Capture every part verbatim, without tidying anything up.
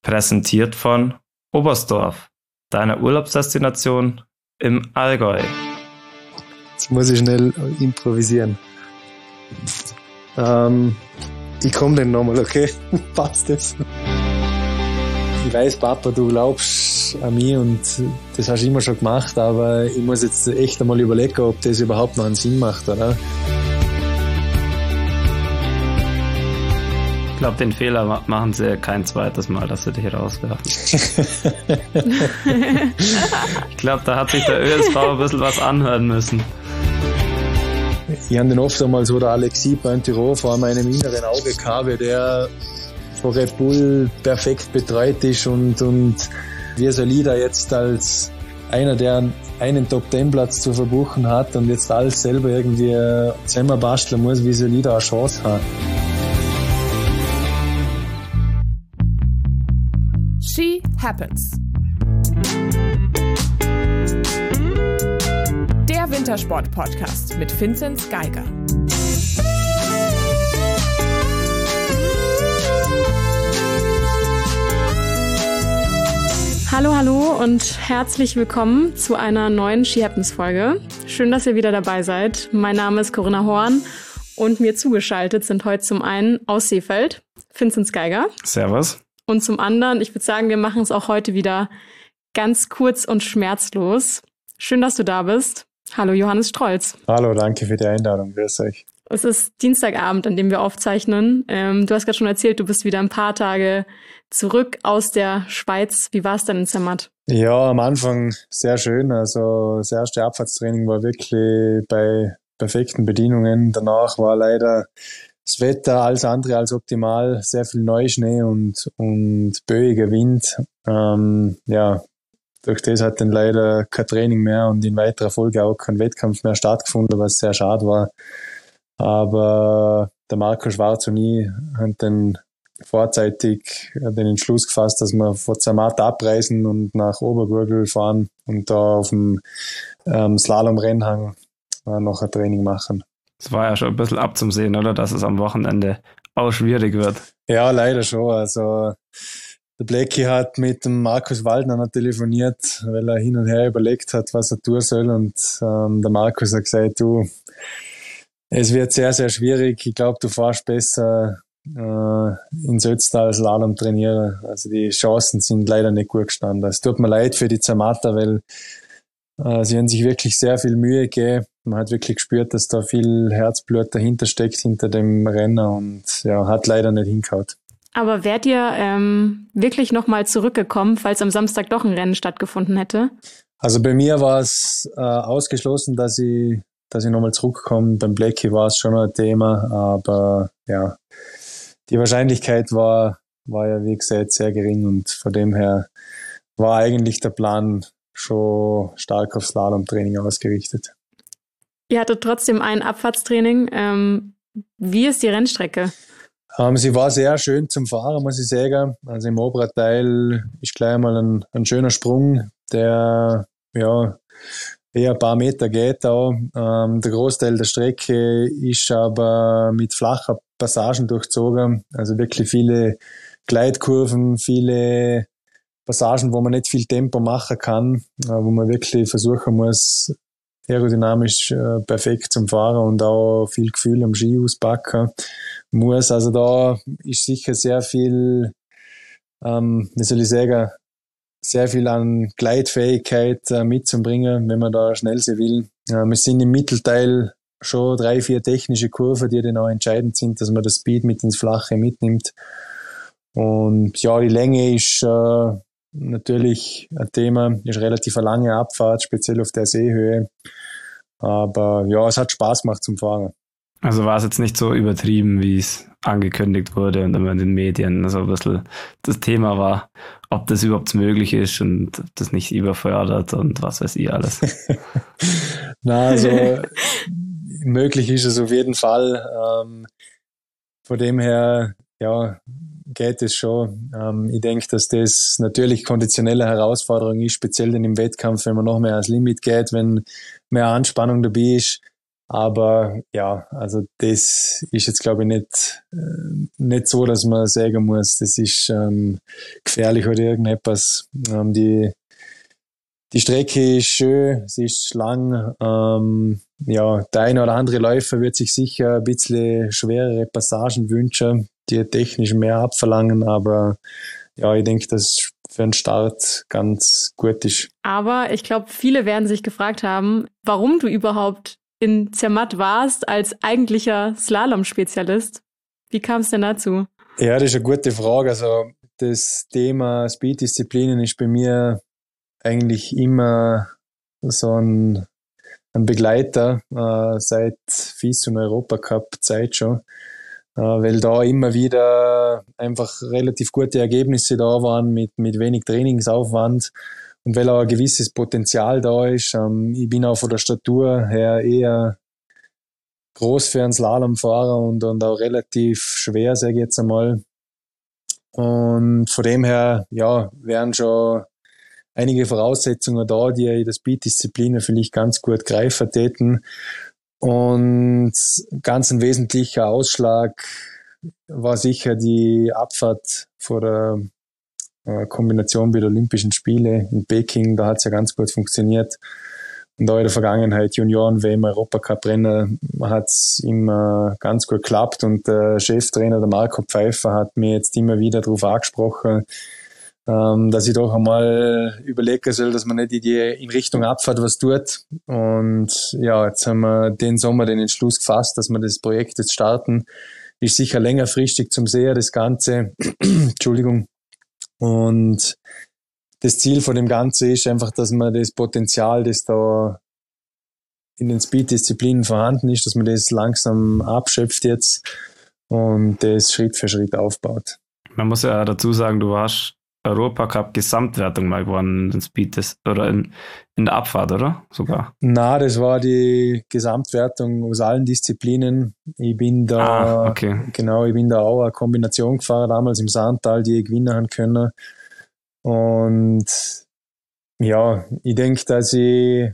Präsentiert von Oberstdorf, deiner Urlaubsdestination im Allgäu. Jetzt muss ich schnell improvisieren. Ähm, ich komme dann nochmal, okay? Passt das? Ich weiß, Papa, du glaubst an mich und das hast du immer schon gemacht, aber ich muss jetzt echt einmal überlegen, ob das überhaupt noch einen Sinn macht, oder? Ich glaube, den Fehler machen sie kein zweites Mal, dass sie dich rauswerfen. Ich glaube, da hat sich der Ö S V ein bisschen was anhören müssen. Ich habe den oft einmal so, der Alexis Pointerot vor meinem inneren Auge gehabt, wie der von Red Bull perfekt betreut ist und, und wie so Leader jetzt als einer, der einen Top-Ten-Platz zu verbuchen hat und jetzt alles selber irgendwie zusammenbasteln muss, wie so Leader eine Chance hat. She Happens. Der Wintersport-Podcast mit Vinzenz Geiger. Hallo, hallo und herzlich willkommen zu einer neuen She Happens Folge. Schön, dass ihr wieder dabei seid. Mein Name ist Corinna Horn und mir zugeschaltet sind heute zum einen aus Seefeld Vinzenz Geiger. Servus. Und zum anderen, ich würde sagen, wir machen es auch heute wieder ganz kurz und schmerzlos. Schön, dass du da bist. Hallo Johannes Strolz. Hallo, danke für die Einladung. Grüß euch. Es ist Dienstagabend, an dem wir aufzeichnen. Ähm, du hast gerade schon erzählt, du bist wieder ein paar Tage zurück aus der Schweiz. Wie war es denn in Zermatt? Ja, am Anfang sehr schön. Also das erste Abfahrtstraining war wirklich bei perfekten Bedingungen. Danach war leider das Wetter alles andere als optimal. Sehr viel Neuschnee und, und böiger Wind. Ähm, ja, durch das hat dann leider kein Training mehr und in weiterer Folge auch kein Wettkampf mehr stattgefunden, was sehr schade war. Aber der Marco Schwarz und ich haben dann vorzeitig den Entschluss gefasst, dass wir von Zermatt abreisen und nach Obergurgl fahren und da auf dem ähm, Slalom-Rennhang äh, noch ein Training machen. Es war ja schon ein bisschen abzusehen, oder? Dass es am Wochenende auch schwierig wird. Ja, leider schon. Also der Blackie hat mit dem Markus Waldner noch telefoniert, weil er hin und her überlegt hat, was er tun soll. Und ähm, der Markus hat gesagt, du, es wird sehr, sehr schwierig. Ich glaube, du fährst besser äh, in Sötztal Slalom trainieren. Also die Chancen sind leider nicht gut gestanden. Es tut mir leid für die Zermatter, weil äh, sie haben sich wirklich sehr viel Mühe gegeben. Man hat wirklich gespürt, dass da viel Herzblut dahinter steckt, hinter dem Renner und ja, hat leider nicht hingehauen. Aber wärt ihr ähm, wirklich nochmal zurückgekommen, falls am Samstag doch ein Rennen stattgefunden hätte? Also bei mir war es äh, ausgeschlossen, dass ich, dass ich nochmal zurückkomme. Beim Blackie war es schon ein Thema, aber ja, die Wahrscheinlichkeit war, war ja wie gesagt sehr gering und von dem her war eigentlich der Plan schon stark auf Slalom-Training ausgerichtet. Ihr hattet trotzdem ein Abfahrtstraining. Ähm, wie ist die Rennstrecke? Ähm, sie war sehr schön zum Fahren, muss ich sagen. Also im oberen Teil ist gleich mal ein, ein schöner Sprung, der ja eher ein paar Meter geht auch. Ähm, der Großteil der Strecke ist aber mit flacher Passagen durchzogen. Also wirklich viele Gleitkurven, viele Passagen, wo man nicht viel Tempo machen kann, äh, wo man wirklich versuchen muss, aerodynamisch äh, perfekt zum Fahren und auch viel Gefühl am Ski auspacken muss. Also da ist sicher sehr viel, ähm, wie soll ich sagen, sehr viel an Gleitfähigkeit äh, mitzubringen, wenn man da schnell sein will. Äh, wir sind im Mittelteil schon drei, vier technische Kurven, die dann auch entscheidend sind, dass man das Speed mit ins Flache mitnimmt. Und ja, die Länge ist äh, natürlich ein Thema, ist relativ eine lange Abfahrt, speziell auf der Seehöhe. Aber ja, es hat Spaß gemacht zum Fahren. Also war es jetzt nicht so übertrieben, wie es angekündigt wurde und immer in den Medien so ein bisschen das Thema war, ob das überhaupt möglich ist und das nicht überfördert und was weiß ich alles. Na, also möglich ist es auf jeden Fall. Ähm, von dem her, ja, geht es schon. Ähm, ich denke, dass das natürlich konditionelle Herausforderung ist, speziell dann im Wettkampf, wenn man noch mehr ans Limit geht, wenn mehr Anspannung dabei ist. Aber ja, also das ist jetzt, glaube ich, nicht, äh, nicht so, dass man sagen muss, das ist ähm, gefährlich oder irgendetwas. Ähm, die, die Strecke ist schön, sie ist lang. Ähm, ja, der eine oder andere Läufer wird sich sicher ein bisschen schwerere Passagen wünschen, die technisch mehr abverlangen, aber ja, ich denke, dass für einen Start ganz gut ist. Aber ich glaube, viele werden sich gefragt haben, warum du überhaupt in Zermatt warst als eigentlicher Slalom-Spezialist. Wie kam es denn dazu? Ja, das ist eine gute Frage. Also das Thema Speed-Disziplinen ist bei mir eigentlich immer so ein, ein Begleiter äh, seit F I S und Europacup-Zeit schon, äh, weil da immer wieder einfach relativ gute Ergebnisse da waren mit, mit wenig Trainingsaufwand. Und weil auch ein gewisses Potenzial da ist, ähm, ich bin auch von der Statur her eher groß für einen Slalomfahrer und, und auch relativ schwer, sage ich jetzt einmal. Und von dem her, ja, wären schon einige Voraussetzungen da, die in der Speed-Disziplin vielleicht ganz gut greifen täten. Und ganz ein wesentlicher Ausschlag war sicher die Abfahrt vor der Kombination mit den Olympischen Spielen in Peking, da hat es ja ganz gut funktioniert. Und da in der Vergangenheit Junioren-W M, Europacup-Rennen hat es immer ganz gut geklappt und der Cheftrainer, der Marco Pfeiffer, hat mir jetzt immer wieder darauf angesprochen, ähm, dass ich doch einmal überlegen soll, dass man nicht in, die, in Richtung Abfahrt was tut. Und ja, jetzt haben wir den Sommer den Entschluss gefasst, dass wir das Projekt jetzt starten. Ist sicher längerfristig zum Sehen, das Ganze. Entschuldigung. Und das Ziel von dem Ganzen ist einfach, dass man das Potenzial, das da in den Speed-Disziplinen vorhanden ist, dass man das langsam abschöpft jetzt und das Schritt für Schritt aufbaut. Man muss ja dazu sagen, du warst Europacup-Gesamtwertung mal gewonnen in Speed oder in, in der Abfahrt, oder? Sogar. Na, das war die Gesamtwertung aus allen Disziplinen. Ich bin da, ah, okay. genau, ich bin da auch eine Kombination gefahren, damals im Saantal, die ich gewinnen haben können. Und ja, ich denke, dass ich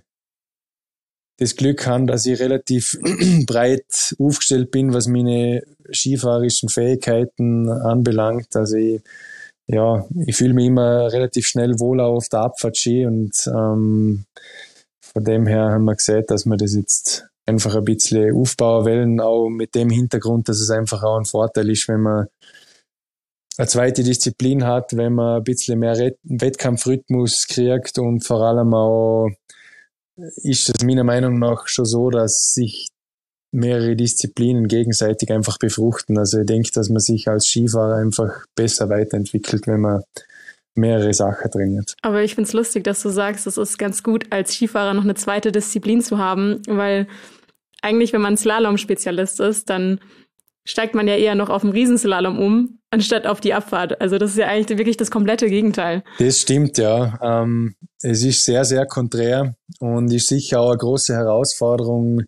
das Glück habe, dass ich relativ breit aufgestellt bin, was meine skifahrerischen Fähigkeiten anbelangt. Also ich, ja, ich fühle mich immer relativ schnell wohl auf der Abfahrtski und ähm, von dem her haben wir gesagt, dass wir das jetzt einfach ein bisschen aufbauen wollen, auch mit dem Hintergrund, dass es einfach auch ein Vorteil ist, wenn man eine zweite Disziplin hat, wenn man ein bisschen mehr Wettkampfrhythmus kriegt und vor allem auch ist es meiner Meinung nach schon so, dass sich mehrere Disziplinen gegenseitig einfach befruchten. Also ich denke, dass man sich als Skifahrer einfach besser weiterentwickelt, wenn man mehrere Sachen trainiert. Aber ich finde es lustig, dass du sagst, es ist ganz gut, als Skifahrer noch eine zweite Disziplin zu haben, weil eigentlich, wenn man Slalom-Spezialist ist, dann steigt man ja eher noch auf den Riesenslalom um, anstatt auf die Abfahrt. Also das ist ja eigentlich wirklich das komplette Gegenteil. Das stimmt, ja. Ähm, es ist sehr, sehr konträr und ist sicher auch eine große Herausforderung,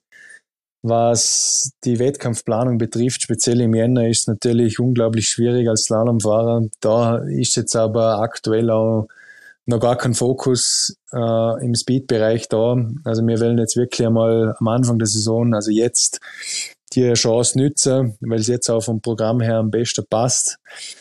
was die Wettkampfplanung betrifft. Speziell im Jänner ist es natürlich unglaublich schwierig als Slalomfahrer. Da ist jetzt aber aktuell auch noch gar kein Fokus äh, im Speed-Bereich da. Also wir wollen jetzt wirklich einmal am Anfang der Saison, also jetzt, die Chance nützen, weil es jetzt auch vom Programm her am besten passt.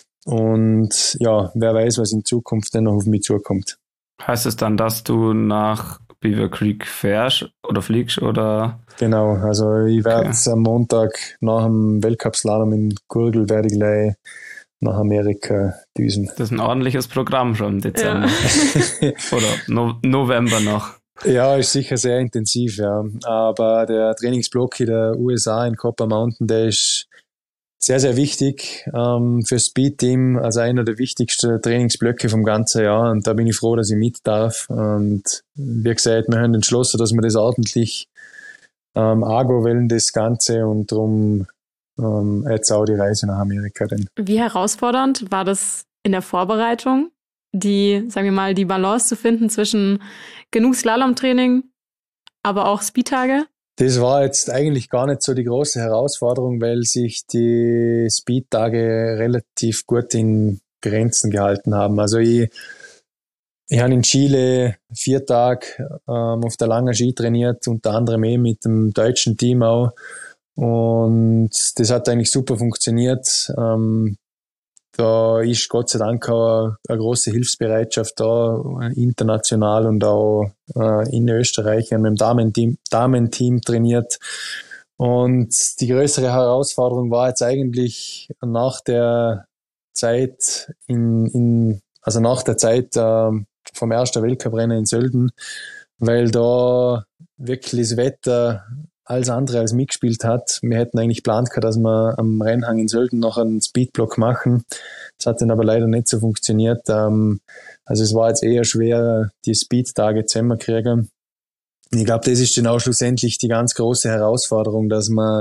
Und ja, wer weiß, was in Zukunft denn noch auf mich zukommt. Heißt es dann, dass du nach Beaver Creek fährst oder fliegst oder? Genau, also ich werde Okay. am Montag nach dem Weltcup-Slalom in Gurgel werde ich gleich nach Amerika düsen. Das ist ein ordentliches Programm schon im Dezember. Ja. Oder no- November noch. Ja, ist sicher sehr intensiv, ja. Aber der Trainingsblock in der U S A in Copper Mountain, der ist sehr, sehr wichtig ähm, für das Speed-Team, also einer der wichtigsten Trainingsblöcke vom ganzen Jahr. Und da bin ich froh, dass ich mit darf. Und wie gesagt, wir haben entschlossen, dass wir das ordentlich ähm, angehen wollen, das Ganze. Und darum ähm, jetzt auch die Reise nach Amerika. Denn. Wie herausfordernd war das in der Vorbereitung, die, sagen wir mal, die Balance zu finden zwischen genug Slalomtraining, aber auch Speedtage? Das war jetzt eigentlich gar nicht so die große Herausforderung, weil sich die Speedtage relativ gut in Grenzen gehalten haben. Also ich ich habe in Chile vier Tage ähm, auf der langen Ski trainiert, unter anderem eh mit dem deutschen Team auch. Und das hat eigentlich super funktioniert. Ähm, da ist Gott sei Dank auch eine große Hilfsbereitschaft da, international und auch äh, in Österreich. Wir haben mit dem Damenteam, Damenteam trainiert. Und die größere Herausforderung war jetzt eigentlich nach der Zeit in, in also nach der Zeit äh, vom ersten Weltcuprennen in Sölden, weil da wirklich das Wetter alles andere als mitgespielt hat. Wir hätten eigentlich geplant gehabt, dass wir am Rennhang in Sölden noch einen Speedblock machen. Das hat dann aber leider nicht so funktioniert. Ähm, also es war jetzt eher schwer, die Speed-Tage zusammenzukriegen. Ich glaube, das ist dann auch schlussendlich die ganz große Herausforderung, dass man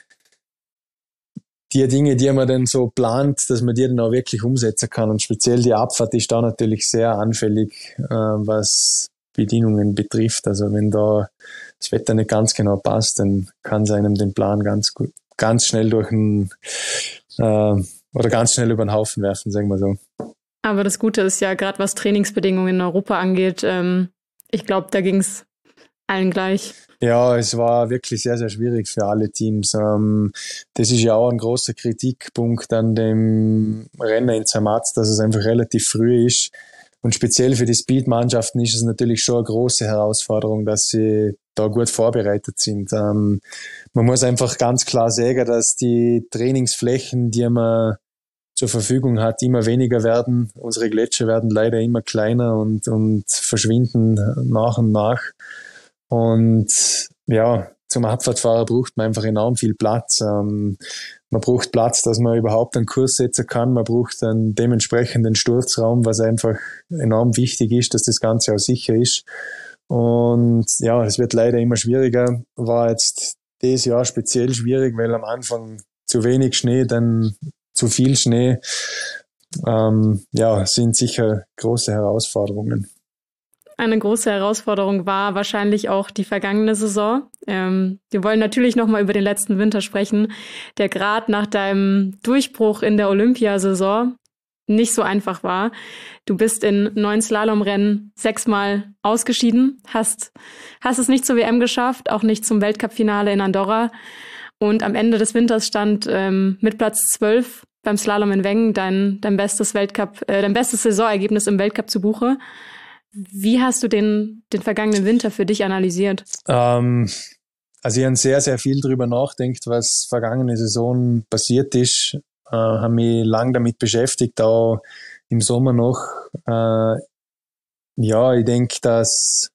die Dinge, die man dann so plant, dass man die dann auch wirklich umsetzen kann. Und speziell die Abfahrt ist da natürlich sehr anfällig, äh, was Bedingungen betrifft. Also wenn da das Wetter nicht ganz genau passt, dann kann es einem den Plan ganz gut, ganz schnell durch einen, äh, oder ganz schnell über den Haufen werfen, sagen wir so. Aber das Gute ist ja, gerade was Trainingsbedingungen in Europa angeht, ähm, ich glaube, da ging es allen gleich. Ja, es war wirklich sehr, sehr schwierig für alle Teams. Ähm, das ist ja auch ein großer Kritikpunkt an dem Rennen in Zermatt, dass es einfach relativ früh ist. Und speziell für die Speed-Mannschaften ist es natürlich schon eine große Herausforderung, dass sie da gut vorbereitet sind. Ähm, man muss einfach ganz klar sagen, dass die Trainingsflächen, die man zur Verfügung hat, immer weniger werden. Unsere Gletscher werden leider immer kleiner und, und verschwinden nach und nach. Und ja, zum Abfahrtfahrer braucht man einfach enorm viel Platz. Ähm, man braucht Platz, dass man überhaupt einen Kurs setzen kann. Man braucht einen dementsprechenden Sturzraum, was einfach enorm wichtig ist, dass das Ganze auch sicher ist. Und ja, es wird leider immer schwieriger. War jetzt dieses Jahr speziell schwierig, weil am Anfang zu wenig Schnee, dann zu viel Schnee. Ähm, ja, sind sicher große Herausforderungen. Eine große Herausforderung war wahrscheinlich auch die vergangene Saison. Ähm, wir wollen natürlich nochmal über den letzten Winter sprechen, der gerade nach deinem Durchbruch in der Olympiasaison nicht so einfach war. Du bist in neun Slalomrennen sechsmal ausgeschieden, hast, hast es nicht zur W M geschafft, auch nicht zum Weltcup-Finale in Andorra. Und am Ende des Winters stand ähm, mit Platz zwölf beim Slalom in Wengen dein, dein bestes Weltcup, äh, dein bestes Saisonergebnis im Weltcup zu Buche. Wie hast du den, den vergangenen Winter für dich analysiert? Ähm, also ich habe sehr, sehr viel darüber nachgedacht, was vergangene Saison passiert ist. Äh, habe mich lange damit beschäftigt, auch im Sommer noch. Äh, ja, ich denke, dass,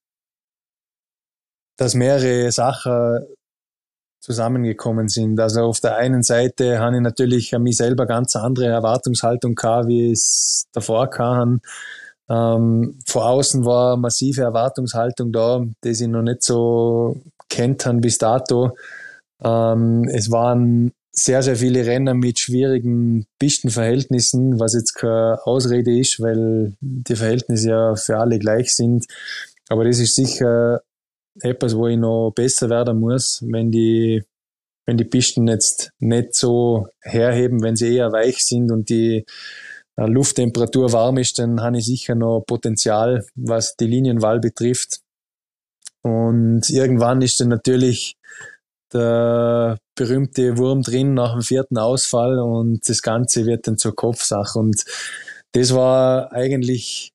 dass mehrere Sachen zusammengekommen sind. Also auf der einen Seite habe ich natürlich an mich selber ganz andere Erwartungshaltung gehabt, wie es davor kam. Ähm, von außen war massive Erwartungshaltung da, die ich noch nicht so kennt habe bis dato. Ähm, es waren sehr, sehr viele Rennen mit schwierigen Pistenverhältnissen, was jetzt keine Ausrede ist, weil die Verhältnisse ja für alle gleich sind. Aber das ist sicher etwas, wo ich noch besser werden muss, wenn die, wenn die Pisten jetzt nicht so herheben, wenn sie eher weich sind und die Lufttemperatur warm ist, dann habe ich sicher noch Potenzial, was die Linienwahl betrifft. Und irgendwann ist dann natürlich der berühmte Wurm drin nach dem vierten Ausfall und das Ganze wird dann zur Kopfsache. Und das war eigentlich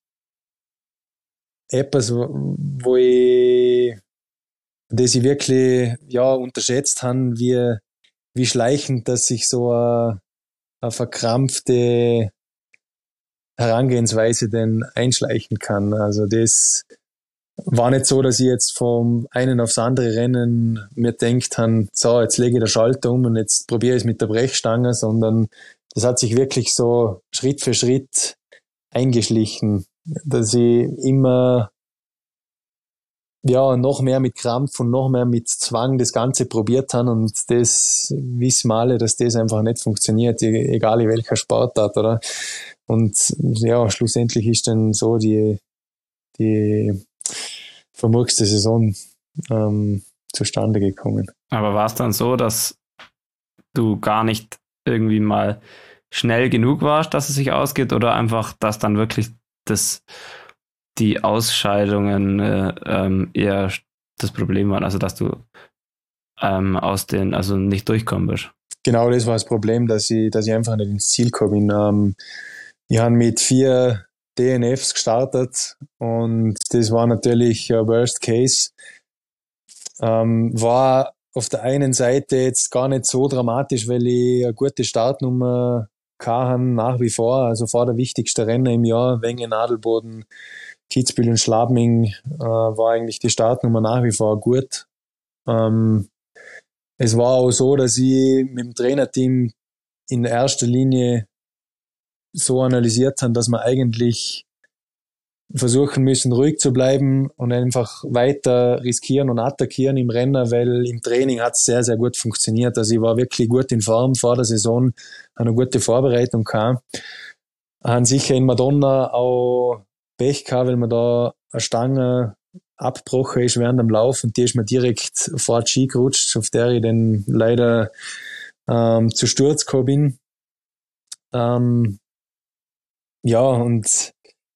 etwas, wo ich, das ich wirklich ja, unterschätzt habe, wie, wie schleichend, dass sich so eine, eine verkrampfte Herangehensweise denn einschleichen kann. Also das war nicht so, dass ich jetzt vom einen aufs andere Rennen mir denkt habe, so, jetzt lege ich den Schalter um und jetzt probiere ich es mit der Brechstange, sondern das hat sich wirklich so Schritt für Schritt eingeschlichen, dass ich immer ja noch mehr mit Krampf und noch mehr mit Zwang das Ganze probiert habe und das wissen wir alle, dass das einfach nicht funktioniert, egal in welcher Sportart, oder? Und ja, schlussendlich ist dann so die, die vermurkste Saison ähm, zustande gekommen. Aber war es dann so, dass du gar nicht irgendwie mal schnell genug warst, dass es sich ausgeht, oder einfach, dass dann wirklich das die Ausscheidungen äh, ähm, eher das Problem waren, also dass du ähm, aus den, also nicht durchkommen bist. Genau, das war das Problem, dass ich, dass ich einfach nicht ins Ziel gekommen bin. Ähm, ich habe mit vier D N Fs gestartet und das war natürlich ein Worst Case. Ähm, war auf der einen Seite jetzt gar nicht so dramatisch, weil ich eine gute Startnummer hatte nach wie vor. Also vor der wichtigste Rennen im Jahr, Wengen, Nadelboden, Kitzbühel und Schladming, äh, war eigentlich die Startnummer nach wie vor gut. Ähm, es war auch so, dass ich mit dem Trainerteam in erster Linie so analysiert haben, dass wir eigentlich versuchen müssen, ruhig zu bleiben und einfach weiter riskieren und attackieren im Rennen, weil im Training hat es sehr, sehr gut funktioniert. Also ich war wirklich gut in Form vor der Saison, eine gute Vorbereitung gehabt. Haben sicher in Madonna auch Pech gehabt, weil man da eine Stange abgebrochen ist während dem Lauf und die ist mir direkt vor die Ski gerutscht, auf der ich dann leider ähm, zu Sturz gekommen bin. Ähm, ja, und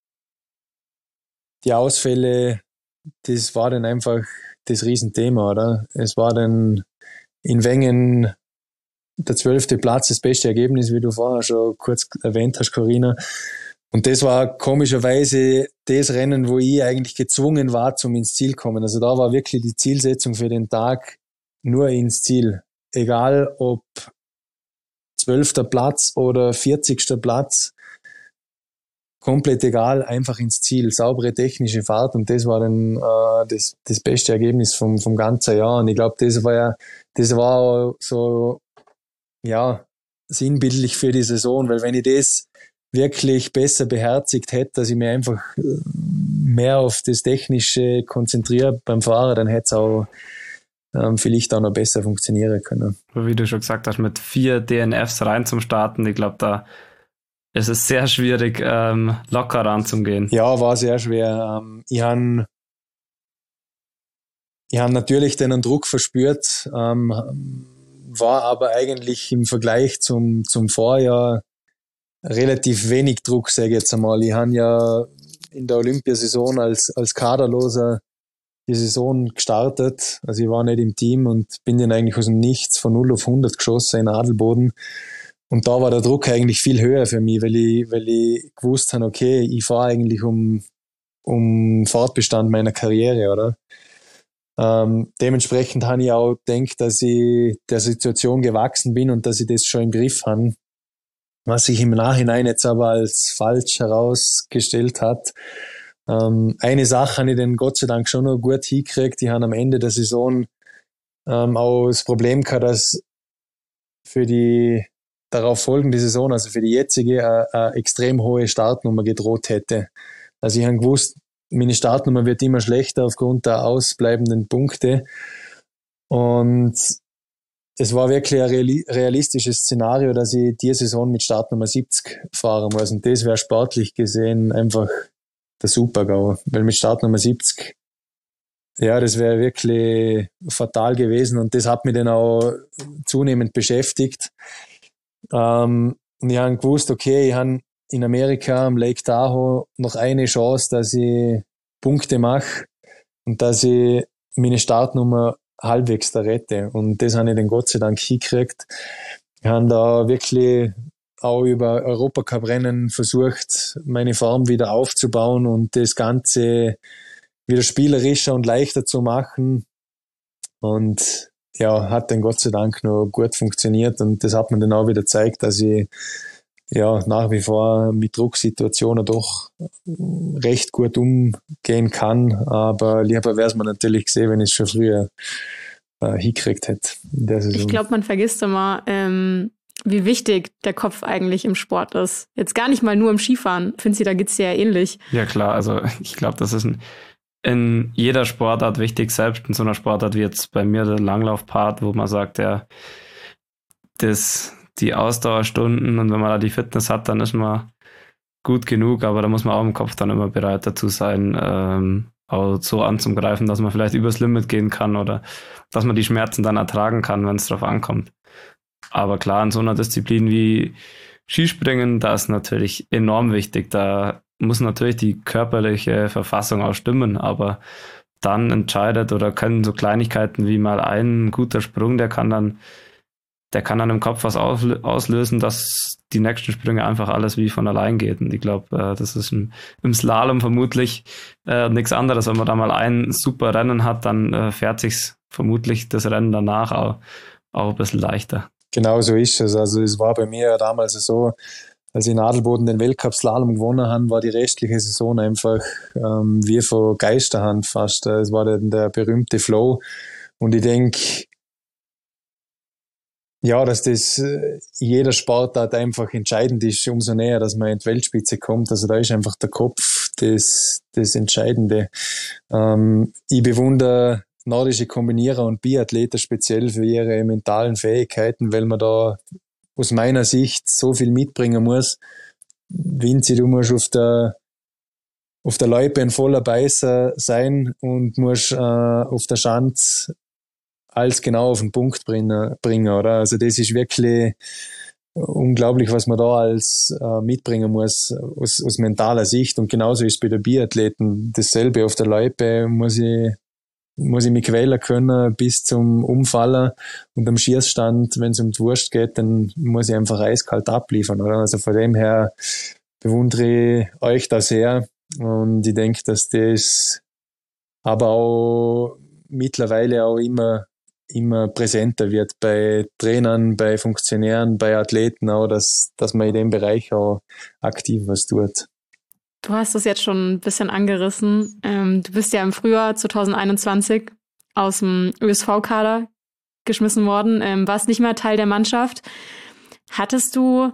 die Ausfälle, das war dann einfach das Riesenthema, oder? Es war dann in Wengen der zwölfte Platz, das beste Ergebnis, wie du vorher schon kurz erwähnt hast, Corinna. Und das war komischerweise das Rennen, wo ich eigentlich gezwungen war, zum ins Ziel kommen. Also da war wirklich die Zielsetzung für den Tag nur ins Ziel. Egal ob zwölfter Platz oder vierzigster Platz, komplett egal, einfach ins Ziel. Saubere technische Fahrt und das war dann äh, das, das beste Ergebnis vom, vom ganzen Jahr. Und ich glaube, das war ja, das war so, ja, sinnbildlich für die Saison, weil wenn ich das wirklich besser beherzigt hätte, dass ich mir einfach mehr auf das Technische konzentriere beim Fahrer, dann hätte es auch ähm, vielleicht auch noch besser funktionieren können. Wie du schon gesagt hast, mit vier D N Fs rein zum Starten, ich glaube, da ist es sehr schwierig, ähm, locker ranzugehen. Ja, war sehr schwer. Ähm, ich habe ich hab natürlich den Druck verspürt, ähm, war aber eigentlich im Vergleich zum, zum Vorjahr relativ wenig Druck, sage ich jetzt einmal. Ich habe ja in der Olympiasaison als, als Kaderloser die Saison gestartet. Also ich war nicht im Team und bin dann eigentlich aus dem Nichts von null auf hundert geschossen in Adelboden. Und da war der Druck eigentlich viel höher für mich, weil ich, weil ich gewusst habe, okay, ich fahre eigentlich um, um Fortbestand meiner Karriere, oder? Ähm, dementsprechend habe ich auch gedacht, dass ich der Situation gewachsen bin und dass ich das schon im Griff habe. Was sich im Nachhinein jetzt aber als falsch herausgestellt hat. Ähm, eine Sache habe ich dann Gott sei Dank schon noch gut hingekriegt. Ich habe am Ende der Saison ähm, auch das Problem gehabt, dass für die darauf folgende Saison, also für die jetzige, eine, eine extrem hohe Startnummer gedroht hätte. Also ich habe gewusst, meine Startnummer wird immer schlechter aufgrund der ausbleibenden Punkte. Und es war wirklich ein realistisches Szenario, dass ich die Saison mit Startnummer siebzig fahren muss. Und das wäre sportlich gesehen einfach der Super-GAU. Weil mit Startnummer siebzig, ja, das wäre wirklich fatal gewesen. Und das hat mich dann auch zunehmend beschäftigt. Ähm, und ich habe gewusst, okay, ich habe in Amerika am Lake Tahoe noch eine Chance, dass ich Punkte mache und dass ich meine Startnummer halbwegs da rette. Und das habe ich dann Gott sei Dank hingekriegt. Wir haben da wirklich auch über Europacup-Rennen versucht, meine Form wieder aufzubauen und das Ganze wieder spielerischer und leichter zu machen. Und ja, hat dann Gott sei Dank noch gut funktioniert und das hat mir dann auch wieder gezeigt, dass ich ja nach wie vor mit Drucksituationen doch recht gut umgehen kann, aber lieber wäre es mir natürlich gesehen, wenn ich es schon früher äh, hingekriegt hätte. In der Saison. Ich glaube, man vergisst immer, ähm, wie wichtig der Kopf eigentlich im Sport ist. Jetzt gar nicht mal nur im Skifahren. Finzi, da geht's dir ja ähnlich. Ja klar, also ich glaube, das ist ein, in jeder Sportart wichtig, selbst in so einer Sportart wie jetzt bei mir der Langlaufpart, wo man sagt, ja, das die Ausdauerstunden und wenn man da die Fitness hat, dann ist man gut genug, aber da muss man auch im Kopf dann immer bereit dazu sein, ähm, auch so anzugreifen, dass man vielleicht übers Limit gehen kann oder dass man die Schmerzen dann ertragen kann, wenn es drauf ankommt. Aber klar, in so einer Disziplin wie Skispringen, da ist natürlich enorm wichtig, da muss natürlich die körperliche Verfassung auch stimmen, aber dann entscheidet oder können so Kleinigkeiten wie mal ein guter Sprung, der kann dann, der kann dann im Kopf was auslösen, dass die nächsten Sprünge einfach alles wie von allein geht. Und ich glaube, das ist im, im Slalom vermutlich äh, nichts anderes. Wenn man da mal ein super Rennen hat, dann äh, fährt sich's vermutlich das Rennen danach auch, auch ein bisschen leichter. Genau so ist es. Also es war bei mir damals so, als ich in Adelboden den Weltcup-Slalom gewonnen habe, war die restliche Saison einfach ähm, wie von Geisterhand fast. Es war der, der berühmte Flow. Und ich denke, ja, dass das äh, jeder Sportart einfach entscheidend ist, umso näher, dass man in die Weltspitze kommt. Also da ist einfach der Kopf das, das Entscheidende. Ähm, ich bewundere nordische Kombinierer und Biathleter speziell für ihre mentalen Fähigkeiten, weil man da aus meiner Sicht so viel mitbringen muss. Vinzi, du musst auf der auf der Loipe ein voller Beißer sein und musst äh, auf der Schanze alles genau auf den Punkt bringen, bringen, oder? Also das ist wirklich unglaublich, was man da alles äh, mitbringen muss aus, aus mentaler Sicht. Und genauso ist es bei den Biathleten dasselbe. Auf der Loipe muss ich muss ich mich quälen können bis zum Umfallen, und am Schießstand, wenn es um die Wurst geht, dann muss ich einfach eiskalt abliefern, oder? Also von dem her bewundere ich euch da sehr, und ich denke, dass das aber auch mittlerweile auch immer immer präsenter wird bei Trainern, bei Funktionären, bei Athleten auch, dass, dass man in dem Bereich auch aktiv was tut. Du hast es jetzt schon ein bisschen angerissen. Ähm, du bist ja im Frühjahr zwanzig einundzwanzig aus dem Ö S V-Kader geschmissen worden, ähm, warst nicht mehr Teil der Mannschaft. Hattest du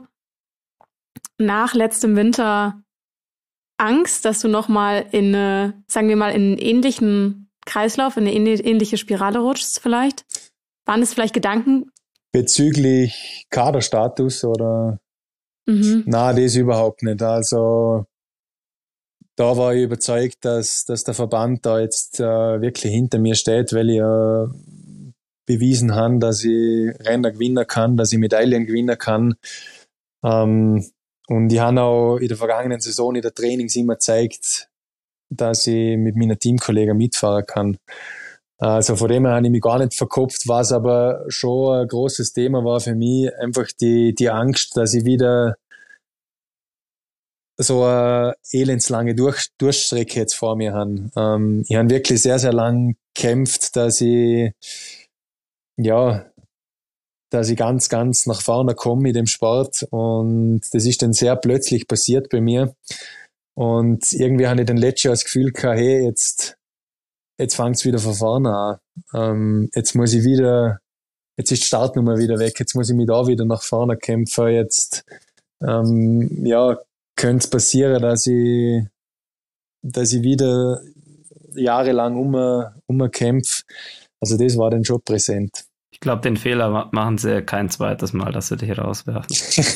nach letztem Winter Angst, dass du nochmal in eine, sagen wir mal, in einen ähnlichen Kreislauf, in eine ähnliche Spirale rutschst vielleicht? Waren das vielleicht Gedanken? Bezüglich Kaderstatus oder? Mhm. Na, das überhaupt nicht. Also da war ich überzeugt, dass, dass der Verband da jetzt äh, wirklich hinter mir steht, weil ich äh, bewiesen habe, dass ich Rennen gewinnen kann, dass ich Medaillen gewinnen kann. Ähm, und ich habe auch in der vergangenen Saison in der Trainings immer gezeigt, dass ich mit meinen Teamkollegen mitfahren kann. Also von dem her habe ich mich gar nicht verkopft, was aber schon ein großes Thema war für mich, einfach die, die Angst, dass ich wieder so eine elendslange Durch, Durchstrecke jetzt vor mir habe. Ähm, ich habe wirklich sehr, sehr lang gekämpft, dass ich, ja, dass ich ganz, ganz nach vorne komme in dem Sport, und das ist dann sehr plötzlich passiert bei mir. Und irgendwie habe ich dann letztes Jahr das Gefühl gehabt, hey, jetzt, jetzt fängt es wieder von vorne an. Ähm, jetzt muss ich wieder, jetzt ist die Startnummer wieder weg, jetzt muss ich mich da wieder nach vorne kämpfen, jetzt, ähm, ja, könnte es passieren, dass ich, dass ich wieder jahrelang um, umkämpfe. Also das war dann schon präsent. Ich glaube, den Fehler machen sie kein zweites Mal, dass sie dich rauswerfen.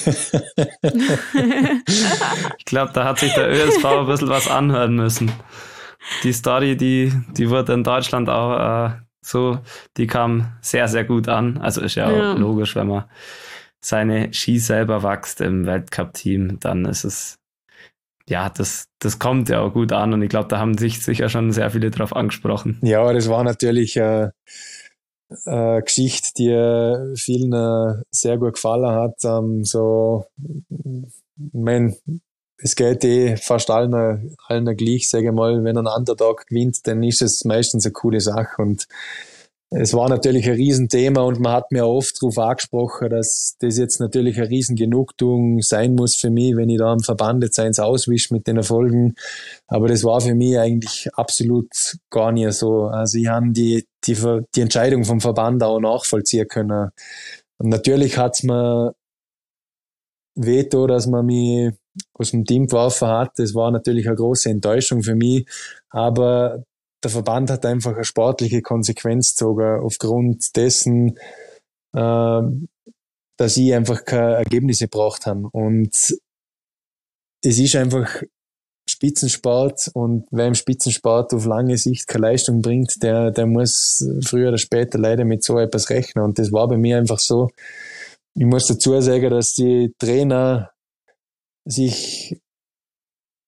Ich glaube, da hat sich der Ö S V ein bisschen was anhören müssen. Die Story, die, die wurde in Deutschland auch äh, so, die kam sehr, sehr gut an. Also ist ja, ja auch logisch, wenn man seine Ski selber wächst im Weltcup-Team, dann ist es, ja, das, das kommt ja auch gut an, und ich glaube, da haben sich sicher schon sehr viele drauf angesprochen. Ja, das war natürlich äh, eine Geschichte, die vielen äh, sehr gut gefallen hat. Ähm, so, ich mein, es geht eh fast allen, allen gleich, sage ich mal, wenn ein Underdog gewinnt, dann ist es meistens eine coole Sache, und es war natürlich ein Riesenthema, und man hat mir oft darauf angesprochen, dass das jetzt natürlich eine Riesengenugtuung sein muss für mich, wenn ich da am Verband jetzt eins auswische mit den Erfolgen. Aber das war für mich eigentlich absolut gar nicht so. Also ich habe die, die, die Entscheidung vom Verband auch nachvollziehen können. Und natürlich hat es mir wehgetan, dass man mich aus dem Team geworfen hat. Das war natürlich eine große Enttäuschung für mich. Aber der Verband hat einfach eine sportliche Konsequenz gezogen, aufgrund dessen, äh, dass ich einfach keine Ergebnisse gebracht habe. Und es ist einfach Spitzensport, und wer im Spitzensport auf lange Sicht keine Leistung bringt, der, der muss früher oder später leider mit so etwas rechnen. Und das war bei mir einfach so. Ich muss dazu sagen, dass die Trainer sich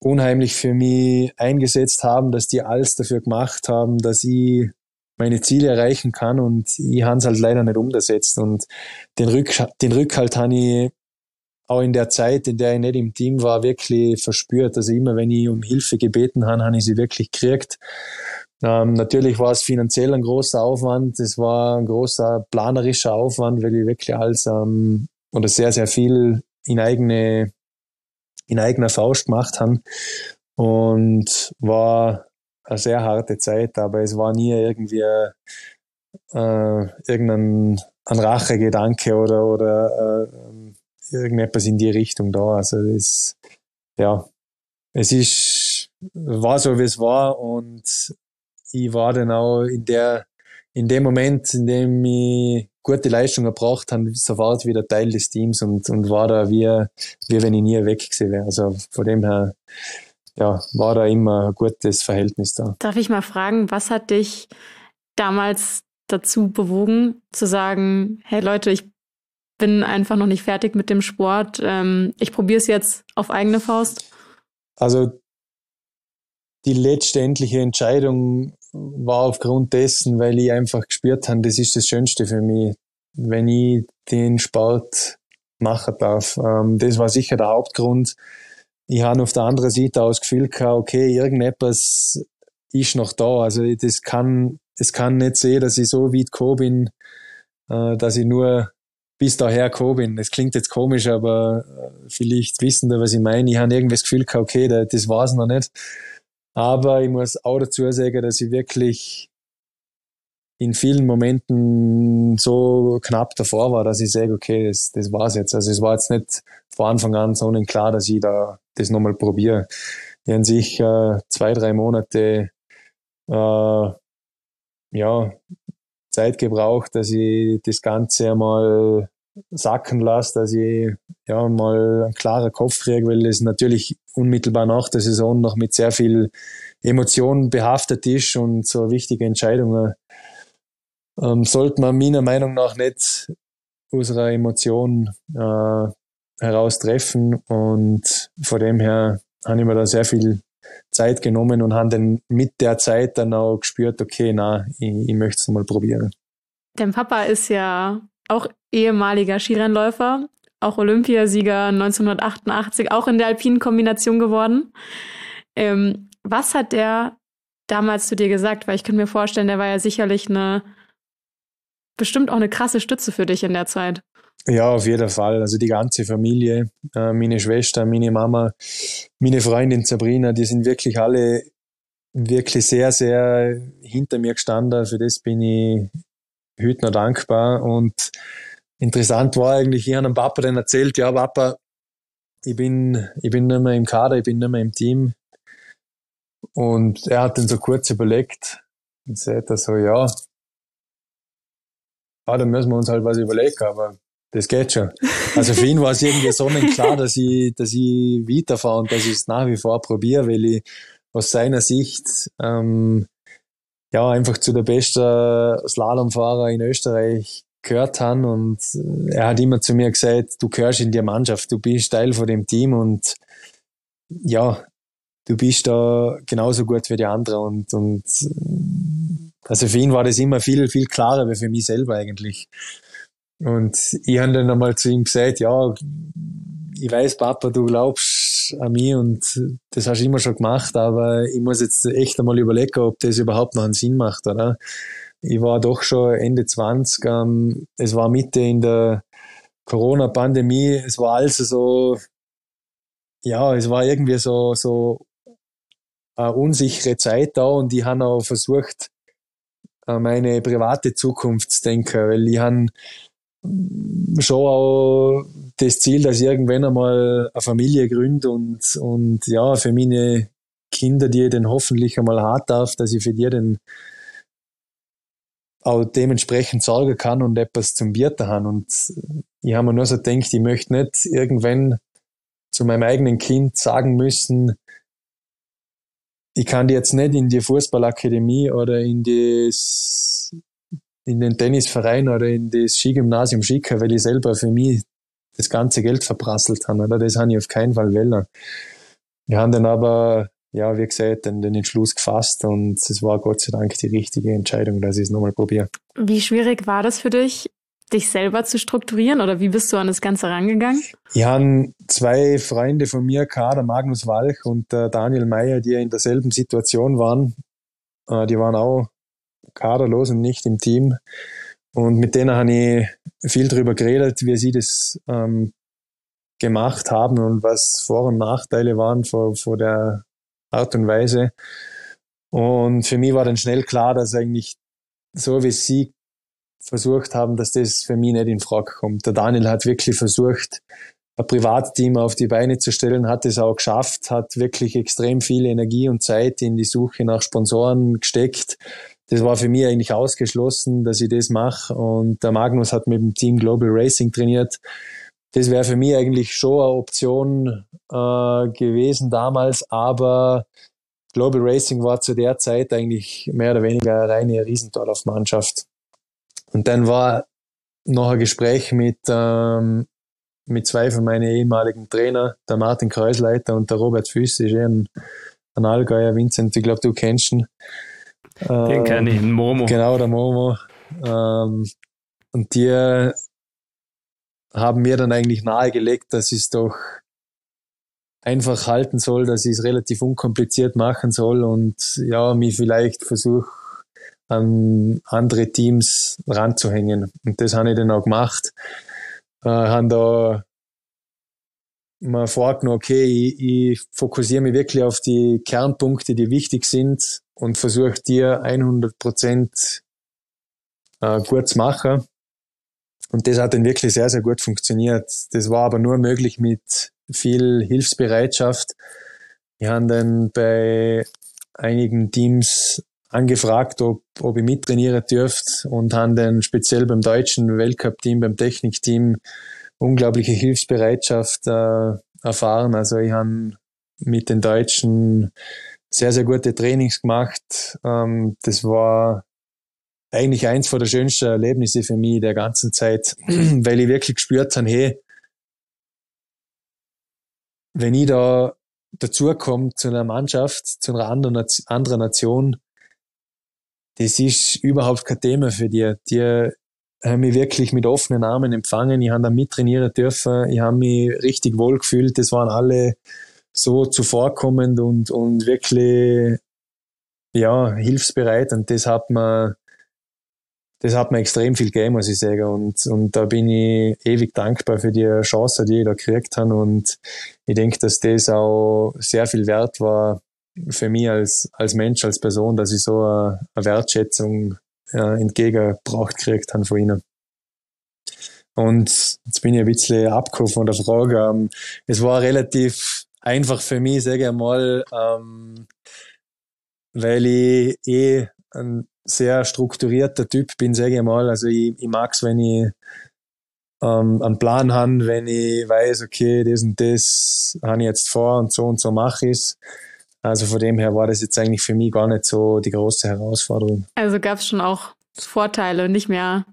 unheimlich für mich eingesetzt haben, dass die alles dafür gemacht haben, dass ich meine Ziele erreichen kann, und ich habe es halt leider nicht umgesetzt, und den, Rück, den Rückhalt habe ich auch in der Zeit, in der ich nicht im Team war, wirklich verspürt. Also immer, wenn ich um Hilfe gebeten habe, habe ich sie wirklich gekriegt. Ähm, natürlich war es finanziell ein großer Aufwand, es war ein großer planerischer Aufwand, weil ich wirklich alles ähm, oder sehr, sehr viel in eigene in eigener Faust gemacht haben, und war eine sehr harte Zeit, aber es war nie irgendwie äh, irgendein ein Rachegedanke oder, oder äh, irgendetwas in die Richtung da. Also das, ja, es ist, war so, wie es war, und ich war dann auch in der, in dem Moment, in dem ich gute Leistung erbracht habe, sofort wieder Teil des Teams, und, und war da wie, wie wenn ich nie weg gewesen wäre. Also von dem her, ja, war da immer ein gutes Verhältnis da. Darf ich mal fragen, was hat dich damals dazu bewogen, zu sagen, hey Leute, ich bin einfach noch nicht fertig mit dem Sport, ähm, ich probiere es jetzt auf eigene Faust? Also die letztendliche Entscheidung war aufgrund dessen, weil ich einfach gespürt habe, das ist das Schönste für mich, wenn ich den Sport machen darf. Ähm, das war sicher der Hauptgrund. Ich habe auf der anderen Seite auch das Gefühl gehabt, okay, irgendetwas ist noch da. Also das kann, es kann nicht sehen, dass ich so weit gekommen bin, äh, dass ich nur bis daher gekommen bin. Das klingt jetzt komisch, aber äh, vielleicht wissen da, was ich meine. Ich habe irgendwie das Gefühl gehabt, okay, das, das war es noch nicht. Aber ich muss auch dazu sagen, dass ich wirklich in vielen Momenten so knapp davor war, dass ich sage, okay, das, das war's jetzt. Also es war jetzt nicht von Anfang an so klar, dass ich da das nochmal probiere. Ich habe sicher äh, zwei, drei Monate äh, ja, Zeit gebraucht, dass ich das Ganze einmal sacken lasse, dass ich ja mal einen klaren Kopf kriege, weil es natürlich unmittelbar nach der Saison noch mit sehr viel Emotionen behaftet ist, und so wichtige Entscheidungen ähm, sollte man meiner Meinung nach nicht aus einer Emotion äh, heraus treffen, und von dem her habe ich mir da sehr viel Zeit genommen und habe dann mit der Zeit dann auch gespürt, okay, na, ich, ich möchte es mal probieren. Dein Papa ist ja auch ehemaliger Skirennläufer, auch Olympiasieger neunzehnhundertachtundachtzig, auch in der alpinen Kombination geworden. Ähm, was hat der damals zu dir gesagt? Weil ich kann mir vorstellen, der war ja sicherlich eine, bestimmt auch eine krasse Stütze für dich in der Zeit. Ja, auf jeden Fall. Also die ganze Familie, äh, meine Schwester, meine Mama, meine Freundin Sabrina, die sind wirklich alle wirklich sehr, sehr hinter mir gestanden. Für das bin ich heute noch dankbar. Und interessant war eigentlich, ich habe dem Papa dann erzählt, ja Papa, ich bin, ich bin nicht mehr im Kader, ich bin nicht mehr im Team. Und er hat dann so kurz überlegt und sagt er so, ja, ja, dann müssen wir uns halt was überlegen, aber das geht schon. Also für ihn war es irgendwie sonnenklar, dass ich, dass ich weiterfahre und dass ich es nach wie vor probiere, weil ich aus seiner Sicht ähm, ja einfach zu der besten Slalomfahrer in Österreich gehört habe, und er hat immer zu mir gesagt, du gehörst in die Mannschaft, du bist Teil von dem Team, und ja, du bist da genauso gut wie die anderen, und, und also für ihn war das immer viel, viel klarer wie für mich selber eigentlich. Und ich habe dann einmal zu ihm gesagt, ja, ich weiß, Papa, du glaubst an mich und das hast du immer schon gemacht, aber ich muss jetzt echt einmal überlegen, ob das überhaupt noch einen Sinn macht, oder? Ich war doch schon Ende zwanzig, ähm, es war Mitte in der Corona-Pandemie, es war also so, ja, es war irgendwie so, so eine unsichere Zeit da, und ich habe auch versucht, meine private Zukunft zu denken, weil ich habe schon auch das Ziel, dass ich irgendwann einmal eine Familie gründe und, und ja, für meine Kinder, die ich dann hoffentlich einmal haben darf, dass ich für die dann auch dementsprechend sorgen kann und etwas zum Bieten haben. Und ich habe mir nur so gedacht, ich möchte nicht irgendwann zu meinem eigenen Kind sagen müssen, ich kann die jetzt nicht in die Fußballakademie oder in das, in den Tennisverein oder in das Skigymnasium schicken, weil ich selber für mich das ganze Geld verprasselt habe, oder? Das habe ich auf keinen Fall wollen. wir haben dann aber, ja, wie gesagt, den, den Entschluss gefasst und es war Gott sei Dank die richtige Entscheidung, dass ich es nochmal probiere. Wie schwierig war das für dich, dich selber zu strukturieren oder wie bist du an das Ganze rangegangen? Ich habe zwei Freunde von mir gehabt, der Magnus Walch und der Daniel Meyer, die in derselben Situation waren. Die waren auch kaderlos und nicht im Team. Und mit denen habe ich viel darüber geredet, wie sie das ähm, gemacht haben und was Vor- und Nachteile waren von, von der Art und Weise. Und für mich war dann schnell klar, dass eigentlich so wie sie versucht haben, dass das für mich nicht in Frage kommt. Der Daniel hat wirklich versucht, ein Privatteam auf die Beine zu stellen, hat es auch geschafft, hat wirklich extrem viel Energie und Zeit in die Suche nach Sponsoren gesteckt. Das war für mich eigentlich ausgeschlossen, dass ich das mache. Und der Magnus hat mit dem Team Global Racing trainiert. Das wäre für mich eigentlich schon eine Option äh, gewesen damals, aber Global Racing war zu der Zeit eigentlich mehr oder weniger eine reine Riesendorlauf-Mannschaft. Und dann war noch ein Gespräch mit, ähm, mit zwei von meinen ehemaligen Trainern, der Martin Kreuzleiter und der Robert Füss, ist eh ein, ein Allgäuer, Vincent, ich glaube, du kennst ihn. Den ähm, kenne ich, den Momo. Genau, der Momo. Ähm, und die haben mir dann eigentlich nahegelegt, dass ich es doch einfach halten soll, dass ich es relativ unkompliziert machen soll und ja, mich vielleicht versuche, an andere Teams ranzuhängen. Und das habe ich dann auch gemacht. Äh, habe da mal vorgenommen, okay, ich, ich fokussiere mich wirklich auf die Kernpunkte, die wichtig sind und versuche dir hundert Prozent äh, gut zu machen. Und das hat dann wirklich sehr, sehr gut funktioniert. Das war aber nur möglich mit viel Hilfsbereitschaft. Wir haben dann bei einigen Teams angefragt, ob, ob ich mittrainieren dürfte und haben dann speziell beim deutschen Weltcup-Team, beim Technikteam unglaubliche Hilfsbereitschaft äh, erfahren. Also ich habe mit den Deutschen sehr, sehr gute Trainings gemacht. Ähm, das war eigentlich eins von der schönsten Erlebnisse für mich der ganzen Zeit, weil ich wirklich gespürt habe, hey, wenn ich da dazukomme zu einer Mannschaft, zu einer anderen, anderen Nation, das ist überhaupt kein Thema für die. Die haben mich wirklich mit offenen Armen empfangen. Ich habe da mittrainieren dürfen. Ich habe mich richtig wohl gefühlt. Das waren alle so zuvorkommend und, und wirklich, ja, hilfsbereit. Und das hat mir, das hat mir extrem viel gegeben, muss ich sagen. Und, und da bin ich ewig dankbar für die Chance, die ich da gekriegt habe. Und ich denke, dass das auch sehr viel wert war für mich als, als Mensch, als Person, dass ich so eine, eine Wertschätzung ja, entgegengebracht gekriegt habe von ihnen. Und jetzt bin ich ein bisschen abgekommen von der Frage. Ähm, es war relativ einfach für mich, sage ich mal, ähm, weil ich eh ein sehr strukturierter Typ bin, sage ich mal. Also ich, ich mag es, wenn ich ähm, einen Plan habe, wenn ich weiß, okay, das und das habe ich jetzt vor und so und so mache ich es. Also von dem her war das jetzt eigentlich für mich gar nicht so die große Herausforderung. Also gab es schon auch Vorteile, nicht mehr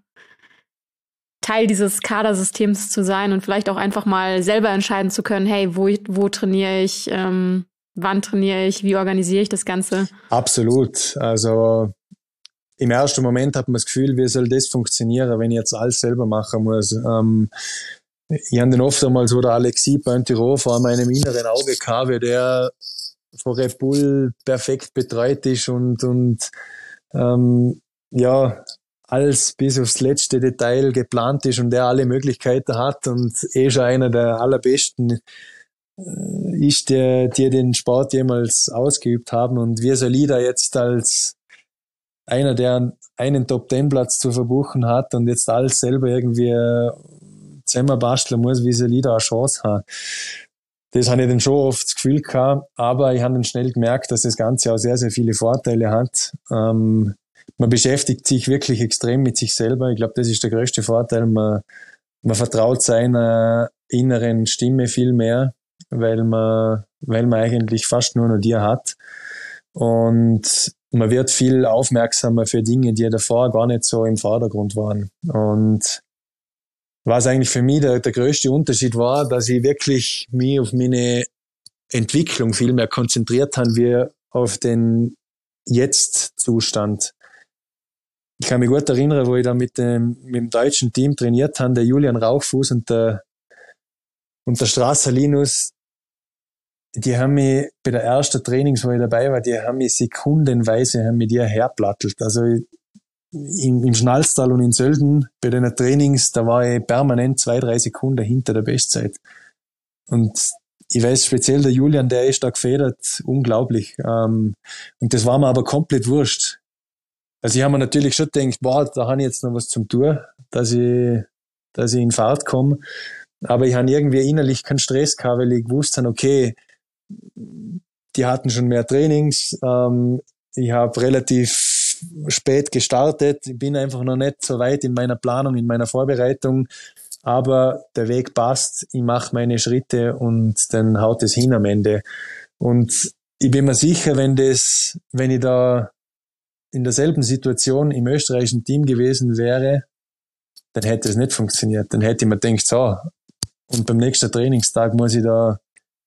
Teil dieses Kadersystems zu sein und vielleicht auch einfach mal selber entscheiden zu können, hey, wo, wo trainiere ich, ähm, wann trainiere ich, wie organisiere ich das Ganze? Absolut. Also im ersten Moment hat man das Gefühl, wie soll das funktionieren, wenn ich jetzt alles selber machen muss. Ähm, ich habe dann oft einmal so der Alexis Pointerot vor meinem inneren Auge gehabt, wie der von Red Bull perfekt betreut ist und, und ähm, ja, alles bis aufs letzte Detail geplant ist und der alle Möglichkeiten hat und eh schon einer der allerbesten äh, ist, der, die den Sport jemals ausgeübt haben. Und wie soll ich da jetzt als einer, der einen Top-Ten-Platz zu verbuchen hat und jetzt alles selber irgendwie zusammenbasteln muss, wie soll ich da eine Chance haben? Das habe ich dann schon oft das Gefühl gehabt, aber ich habe dann schnell gemerkt, dass das Ganze auch sehr, sehr viele Vorteile hat. Ähm, man beschäftigt sich wirklich extrem mit sich selber. Ich glaube, das ist der größte Vorteil. Man, man vertraut seiner inneren Stimme viel mehr, weil man, weil man eigentlich fast nur noch die hat. Und man wird viel aufmerksamer für Dinge, die davor gar nicht so im Vordergrund waren. Und was eigentlich für mich der, der größte Unterschied war, dass ich wirklich mich auf meine Entwicklung viel mehr konzentriert haben wie auf den Jetzt-Zustand. Ich kann mich gut erinnern, wo ich da mit dem, mit dem deutschen Team trainiert habe, der Julian Rauchfuß und der, und der Strasser Linus, die haben mich bei der ersten Trainings, wo ich dabei war, die haben mich sekundenweise haben mich die herplattelt. Also im, im Schnalztal und in Sölden bei den Trainings, da war ich permanent zwei, drei Sekunden hinter der Bestzeit. Und ich weiß speziell, der Julian, der ist da gefedert, unglaublich. Ähm, und das war mir aber komplett wurscht. Also ich habe mir natürlich schon gedacht, boah, da habe ich jetzt noch was zum Tun, dass ich, dass ich in Fahrt komme. Aber ich habe irgendwie innerlich keinen Stress gehabt, weil ich gewusst habe, okay, die hatten schon mehr Trainings. Ähm, ich habe relativ spät gestartet. Ich bin einfach noch nicht so weit in meiner Planung, in meiner Vorbereitung. Aber der Weg passt. Ich mache meine Schritte und dann haut es hin am Ende. Und ich bin mir sicher, wenn das, wenn ich da in derselben Situation im österreichischen Team gewesen wäre, dann hätte es nicht funktioniert. Dann hätte ich mir gedacht, so, und beim nächsten Trainingstag muss ich da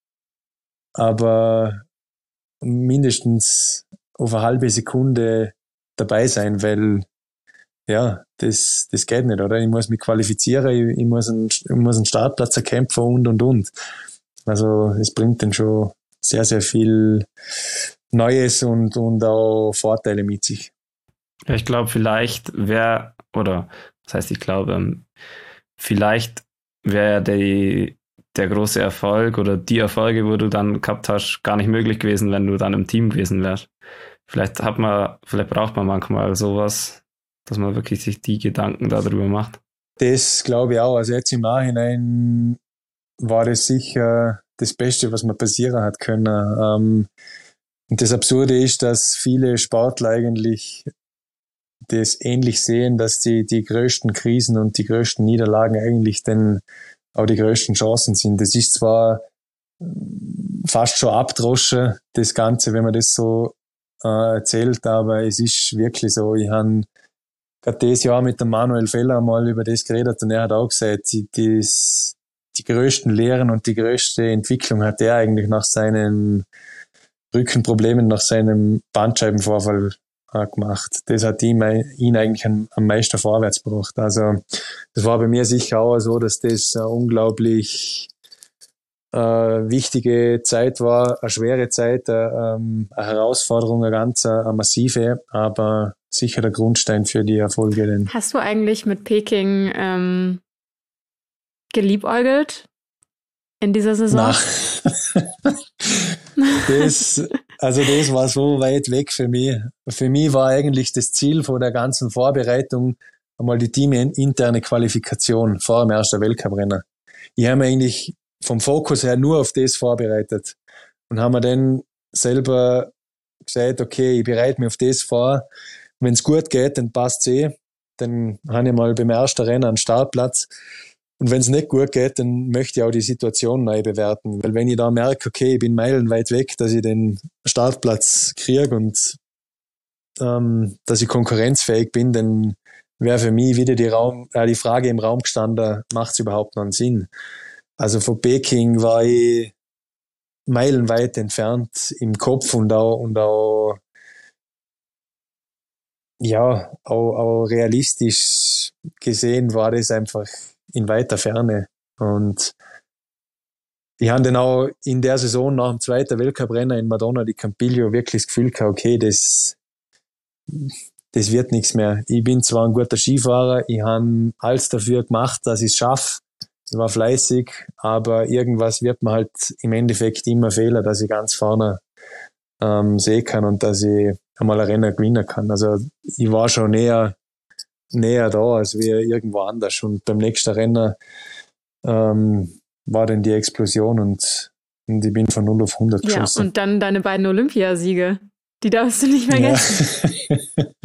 aber mindestens auf eine halbe Sekunde dabei sein, weil ja, das, das geht nicht, oder? Ich muss mich qualifizieren, ich, ich, muss, einen, ich muss einen Startplatz erkämpfen und, und, und. Also es bringt dann schon sehr, sehr viel Neues und, und auch Vorteile mit sich. Ja, ich glaube, vielleicht wäre, oder das heißt, ich glaube, vielleicht wäre der, der große Erfolg oder die Erfolge, wo du dann gehabt hast, gar nicht möglich gewesen, wenn du dann im Team gewesen wärst. Vielleicht hat man, vielleicht braucht man manchmal sowas, dass man wirklich sich die Gedanken darüber macht. Das glaube ich auch. Also jetzt im Nachhinein war das sicher das Beste, was mir passieren hat können. Ähm, und das Absurde ist, dass viele Sportler eigentlich das ähnlich sehen, dass die, die größten Krisen und die größten Niederlagen eigentlich dann auch die größten Chancen sind. Das ist zwar fast schon abdroschen, das Ganze, wenn man das so äh, erzählt, aber es ist wirklich so. Ich habe gerade dieses Jahr mit dem Manuel Feller mal über das geredet und er hat auch gesagt, die, das, die größten Lehren und die größte Entwicklung hat er eigentlich nach seinen Rückenproblemen, nach seinem Bandscheibenvorfall äh, gemacht. Das hat ihm, ihn eigentlich am, am meisten vorwärts gebracht. Also das war bei mir sicher auch so, dass das eine unglaublich äh, wichtige Zeit war, eine schwere Zeit, äh, eine Herausforderung, eine ganz eine massive, aber sicher der Grundstein für die Erfolge. Denn hast du eigentlich mit Peking ähm, geliebäugelt in dieser Saison? Nein. das, also das war so weit weg für mich. Für mich war eigentlich das Ziel von der ganzen Vorbereitung einmal die teaminterne Qualifikation vor dem ersten Weltcuprennen. Ich habe mich eigentlich vom Fokus her nur auf das vorbereitet und haben mir dann selber gesagt, okay, ich bereite mich auf das vor. Wenn es gut geht, dann passt es eh. Dann habe ich mal beim ersten Rennen einen Startplatz. Und wenn es nicht gut geht, dann möchte ich auch die Situation neu bewerten. Weil wenn ich da merke, okay, ich bin meilenweit weg, dass ich den Startplatz kriege und ähm, dass ich konkurrenzfähig bin, dann wäre für mich wieder die, Raum, äh, die Frage im Raum gestanden, macht es überhaupt noch einen Sinn? Also von Peking war ich meilenweit entfernt im Kopf und auch, und auch ja, auch, auch realistisch gesehen war das einfach in weiter Ferne. Und ich habe dann auch in der Saison nach dem zweiten Weltcuprennen in Madonna di Campiglio wirklich das Gefühl gehabt, okay, das, das wird nichts mehr. Ich bin zwar ein guter Skifahrer, ich habe alles dafür gemacht, dass ich es schaffe. Ich war fleißig, aber irgendwas wird mir halt im Endeffekt immer fehlen, dass ich ganz vorne ähm, sehen kann und dass ich einmal ein Rennen gewinnen kann. Also ich war schon näher, näher da als wir irgendwo anders. Und beim nächsten Rennen ähm, war dann die Explosion und, und ich bin von null auf hundert geschossen. Ja, und dann deine beiden Olympiasiege. Die darfst du nicht vergessen. Ja.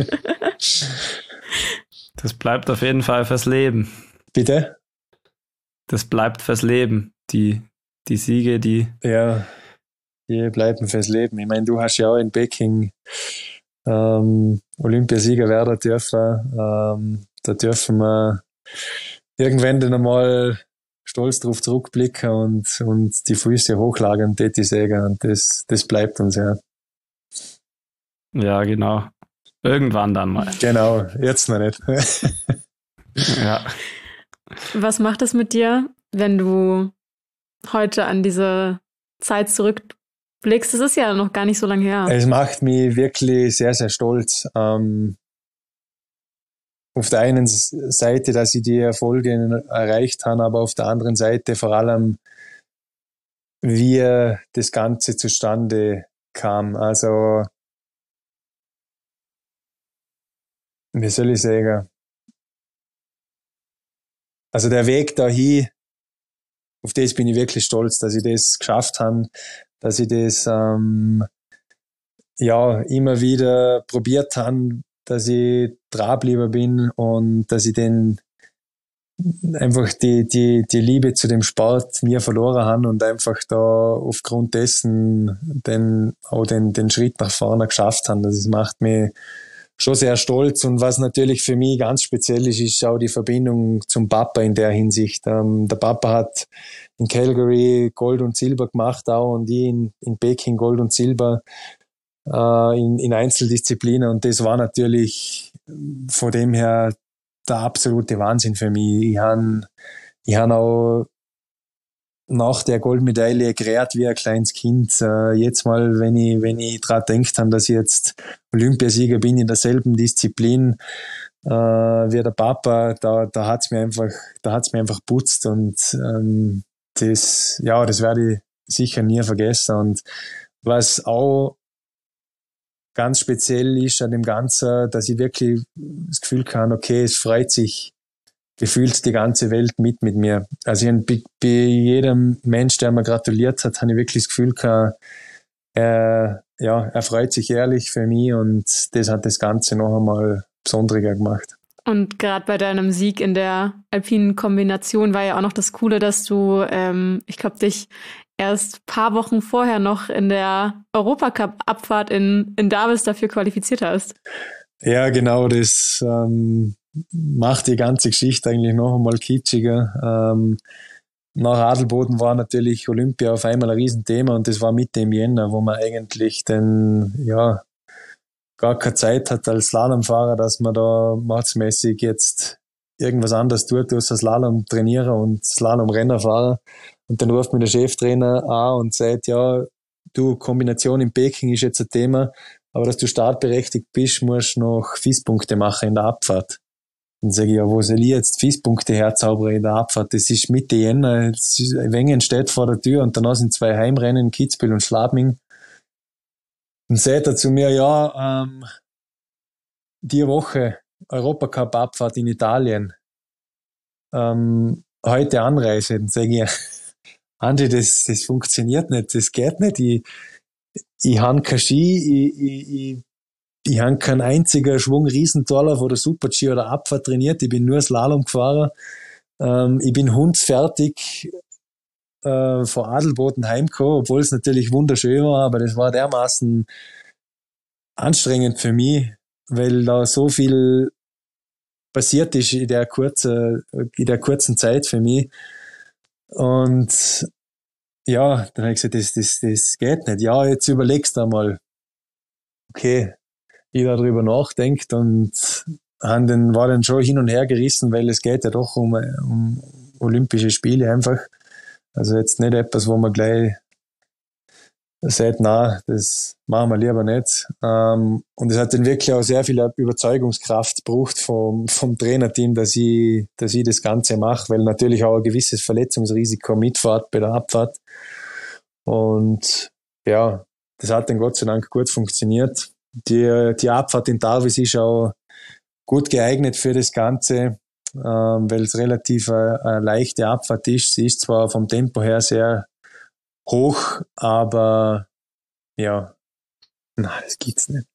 Das bleibt auf jeden Fall fürs Leben. Bitte? Das bleibt fürs Leben. Die, die Siege, die... Ja, die bleiben fürs Leben. Ich meine, du hast ja auch in Peking ähm, Olympiasieger werden dürfen. Ähm, da dürfen wir irgendwann dann einmal stolz drauf zurückblicken und, und die Füße hochlagern, tät ich sagen. Und das, das bleibt uns, ja. Ja, genau. Irgendwann dann mal. Genau, jetzt noch nicht. Ja. Was macht es mit dir, wenn du heute an diese Zeit zurückblickst? Das ist ja noch gar nicht so lange her. Es macht mich wirklich sehr, sehr stolz. Ähm, auf der einen Seite, dass ich die Erfolge erreicht habe, aber auf der anderen Seite vor allem, wie das Ganze zustande kam. Also, wie soll ich sagen? Also der Weg dahin, auf das bin ich wirklich stolz, dass ich das geschafft habe, dass ich das ähm, ja immer wieder probiert habe, dass ich dranbleiben bin und dass ich den einfach die, die, die Liebe zu dem Sport mir verloren habe und einfach da aufgrund dessen den, auch den, den Schritt nach vorne geschafft habe. Das macht mich schon sehr stolz. Und was natürlich für mich ganz speziell ist, ist auch die Verbindung zum Papa in der Hinsicht. Ähm, der Papa hat in Calgary Gold und Silber gemacht auch und ich in, in Peking Gold und Silber äh, in, in Einzeldisziplinen. Und das war natürlich von dem her der absolute Wahnsinn für mich. Ich habe ich hab auch nach der Goldmedaille gerät wie ein kleines Kind. Äh, jetzt mal, wenn ich, wenn ich dran denkt habe, dass ich jetzt Olympiasieger bin in derselben Disziplin äh, wie der Papa, da, da hat's mir einfach, da hat's mir einfach putzt und ähm, das, ja, das werde ich sicher nie vergessen. Und was auch ganz speziell ist an dem Ganzen, dass ich wirklich das Gefühl kann, okay, es freut sich gefühlt die ganze Welt mit mit mir. Also ich, bei, bei jedem Mensch, der mir gratuliert hat, habe ich wirklich das Gefühl gehabt, er, ja, er freut sich ehrlich für mich und das hat das Ganze noch einmal besonderer gemacht. Und gerade bei deinem Sieg in der alpinen Kombination war ja auch noch das Coole, dass du, ähm, ich glaube, dich erst ein paar Wochen vorher noch in der Europacup-Abfahrt in, in Davis dafür qualifiziert hast. Ja, genau, das ähm, macht die ganze Geschichte eigentlich noch einmal kitschiger. Ähm, nach Adelboden war natürlich Olympia auf einmal ein Riesenthema und das war Mitte im Jänner, wo man eigentlich den, ja, gar keine Zeit hat als Slalomfahrer, dass man da maßmäßig jetzt irgendwas anderes tut, als Slalom trainieren und Slalom-Renner fahren. Und dann ruft mir der Cheftrainer an und sagt, ja, du, Kombination in Peking ist jetzt ein Thema, aber dass du startberechtigt bist, musst du noch F I S-Punkte machen in der Abfahrt. Dann sage ich, ja, wo soll ich jetzt F I S-Punkte herzaubern in der Abfahrt? Das ist Mitte Jänner, Wengen steht vor der Tür und danach sind zwei Heimrennen, Kitzbühel und Schladming. Dann sagt er zu mir, ja, ähm, die Woche Europacup-Abfahrt in Italien, ähm, heute Anreise. Dann sage ich, Andi, das, das funktioniert nicht, das geht nicht. Ich, ich habe kein Ski, ich, ich, ich, ich habe keinen einzigen Schwung Riesentorlauf oder Super-G oder Abfahrt trainiert, ich bin nur Slalom gefahren. Ähm, ich bin hundsfertig äh, vor Adelboden heimgekommen, obwohl es natürlich wunderschön war, aber das war dermaßen anstrengend für mich, weil da so viel passiert ist in der kurzen, in der kurzen Zeit für mich. Und ja, dann habe ich gesagt, das, das, das geht nicht. Ja, jetzt überlegst du einmal. Okay, ich da drüber nachdenkt und haben den, war dann schon hin und her gerissen, weil es geht ja doch um, um Olympische Spiele einfach. Also jetzt nicht etwas, wo man gleich sagt, na, das machen wir lieber nicht. Ähm, und es hat dann wirklich auch sehr viel Überzeugungskraft gebraucht vom, vom Trainerteam, dass ich, dass ich das Ganze mache, weil natürlich auch ein gewisses Verletzungsrisiko mitfahrt bei der Abfahrt. Und ja, das hat dann Gott sei Dank gut funktioniert. Die, die Abfahrt in Davis ist auch gut geeignet für das Ganze, ähm, weil es relativ eine, eine leichte Abfahrt ist. Sie ist zwar vom Tempo her sehr hoch, aber ja, na, das gibt's nicht.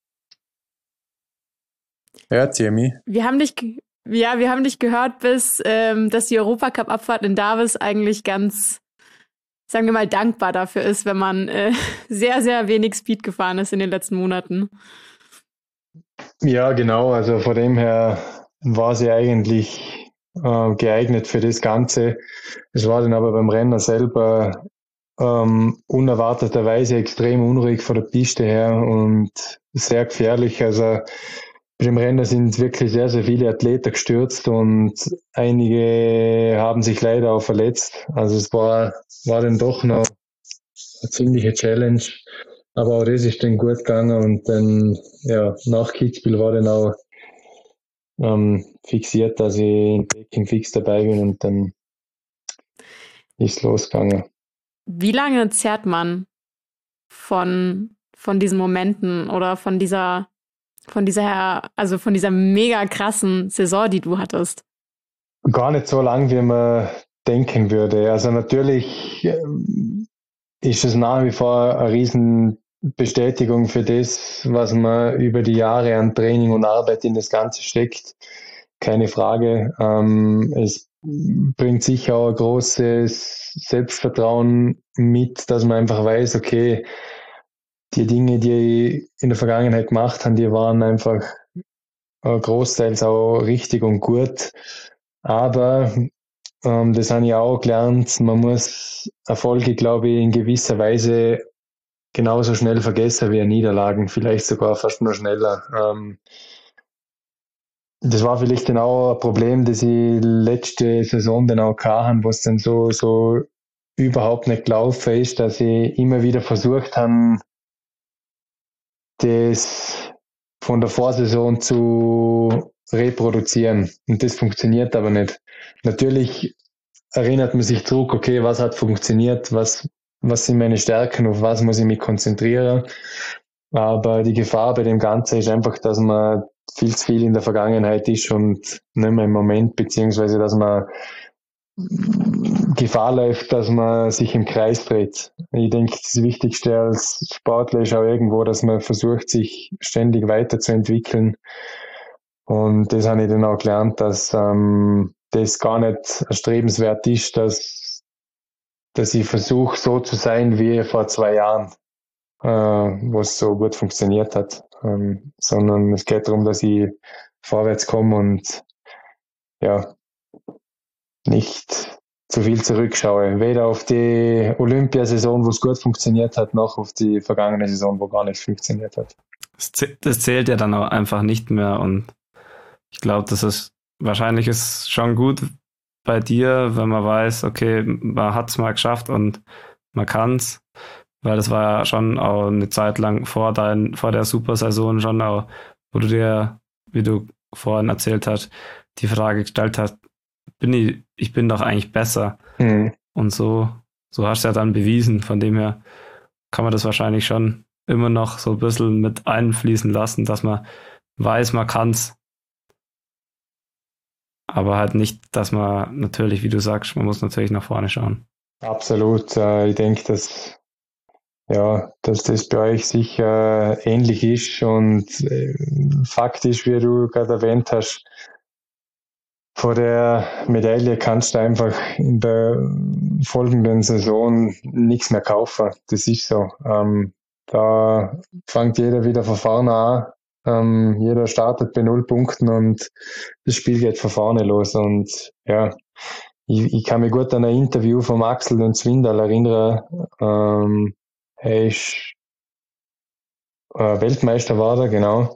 Hört ihr mich? Wir haben dich, ja, wir haben dich gehört, bis, ähm, dass die Europacup-Abfahrt in Davis eigentlich ganz, sagen wir mal, dankbar dafür ist, wenn man äh, sehr, sehr wenig Speed gefahren ist in den letzten Monaten. Ja, genau. Also von dem her war sie eigentlich äh, geeignet für das Ganze. Es war dann aber beim Rennen selber ähm, unerwarteterweise extrem unruhig von der Piste her und sehr gefährlich. Also bei dem Rennen sind wirklich sehr, sehr viele Athleten gestürzt und einige haben sich leider auch verletzt. Also es war, war dann doch noch eine ziemliche Challenge. Aber auch das ist dann gut gegangen und dann, ja, nach Kitzbühel war dann auch ähm, fixiert, dass ich in Peking fix dabei bin und dann ist es losgegangen. Wie lange zehrt man von, von diesen Momenten oder von dieser, von dieser, also von dieser mega krassen Saison, die du hattest? Gar nicht so lang, wie man denken würde. Also natürlich ähm, ist es nach wie vor eine riesen Bestätigung für das, was man über die Jahre an Training und Arbeit in das Ganze steckt. Keine Frage. Ähm, es bringt sicher auch ein großes Selbstvertrauen mit, dass man einfach weiß, okay, die Dinge, die ich in der Vergangenheit gemacht habe, die waren einfach großteils auch richtig und gut. Aber ähm, das habe ich auch gelernt, man muss Erfolge, glaube ich, in gewisser Weise genauso schnell vergessen wie Niederlagen, vielleicht sogar fast noch schneller. Ähm, das war vielleicht dann auch ein Problem, das ich letzte Saison dann auch hatte, wo es dann so, so überhaupt nicht gelaufen ist, dass ich immer wieder versucht habe, das von der Vorsaison zu reproduzieren. Und das funktioniert aber nicht. Natürlich erinnert man sich zurück, okay, was hat funktioniert, was, was sind meine Stärken, auf was muss ich mich konzentrieren. Aber die Gefahr bei dem Ganzen ist einfach, dass man viel zu viel in der Vergangenheit ist und nicht mehr im Moment, beziehungsweise dass man Gefahr läuft, dass man sich im Kreis dreht. Ich denke, das Wichtigste als Sportler ist auch irgendwo, dass man versucht, sich ständig weiterzuentwickeln. Und das habe ich dann auch gelernt, dass ähm, das gar nicht erstrebenswert ist, dass, dass ich versuche, so zu sein wie vor zwei Jahren, äh, wo es so gut funktioniert hat. Ähm, sondern es geht darum, dass ich vorwärts komme und ja, nicht zu viel zurückschaue. Weder auf die Olympiasaison, wo es gut funktioniert hat, noch auf die vergangene Saison, wo gar nicht funktioniert hat. Das zählt ja dann auch einfach nicht mehr und ich glaube, das ist wahrscheinlich ist schon gut bei dir, wenn man weiß, okay, man hat es mal geschafft und man kann es, weil das war ja schon auch eine Zeit lang vor, dein, vor der Supersaison schon auch, wo du dir, wie du vorhin erzählt hast, die Frage gestellt hast, bin ich, ich bin doch eigentlich besser. Mhm. Und so, so hast du ja dann bewiesen. Von dem her kann man das wahrscheinlich schon immer noch so ein bisschen mit einfließen lassen, dass man weiß, man kann es. Aber halt nicht, dass man natürlich, wie du sagst, man muss natürlich nach vorne schauen. Absolut. Ich denke, dass, ja, dass das bei euch sicher ähnlich ist und faktisch, wie du gerade erwähnt hast, vor der Medaille kannst du einfach in der folgenden Saison nichts mehr kaufen. Das ist so. Ähm, da fängt jeder wieder von vorne an. Ähm, jeder startet bei null Punkten und das Spiel geht von vorne los. Und ja, ich, ich kann mich gut an ein Interview von Axel und Zwindal erinnern. Ähm, er ist äh, Weltmeister war er, genau.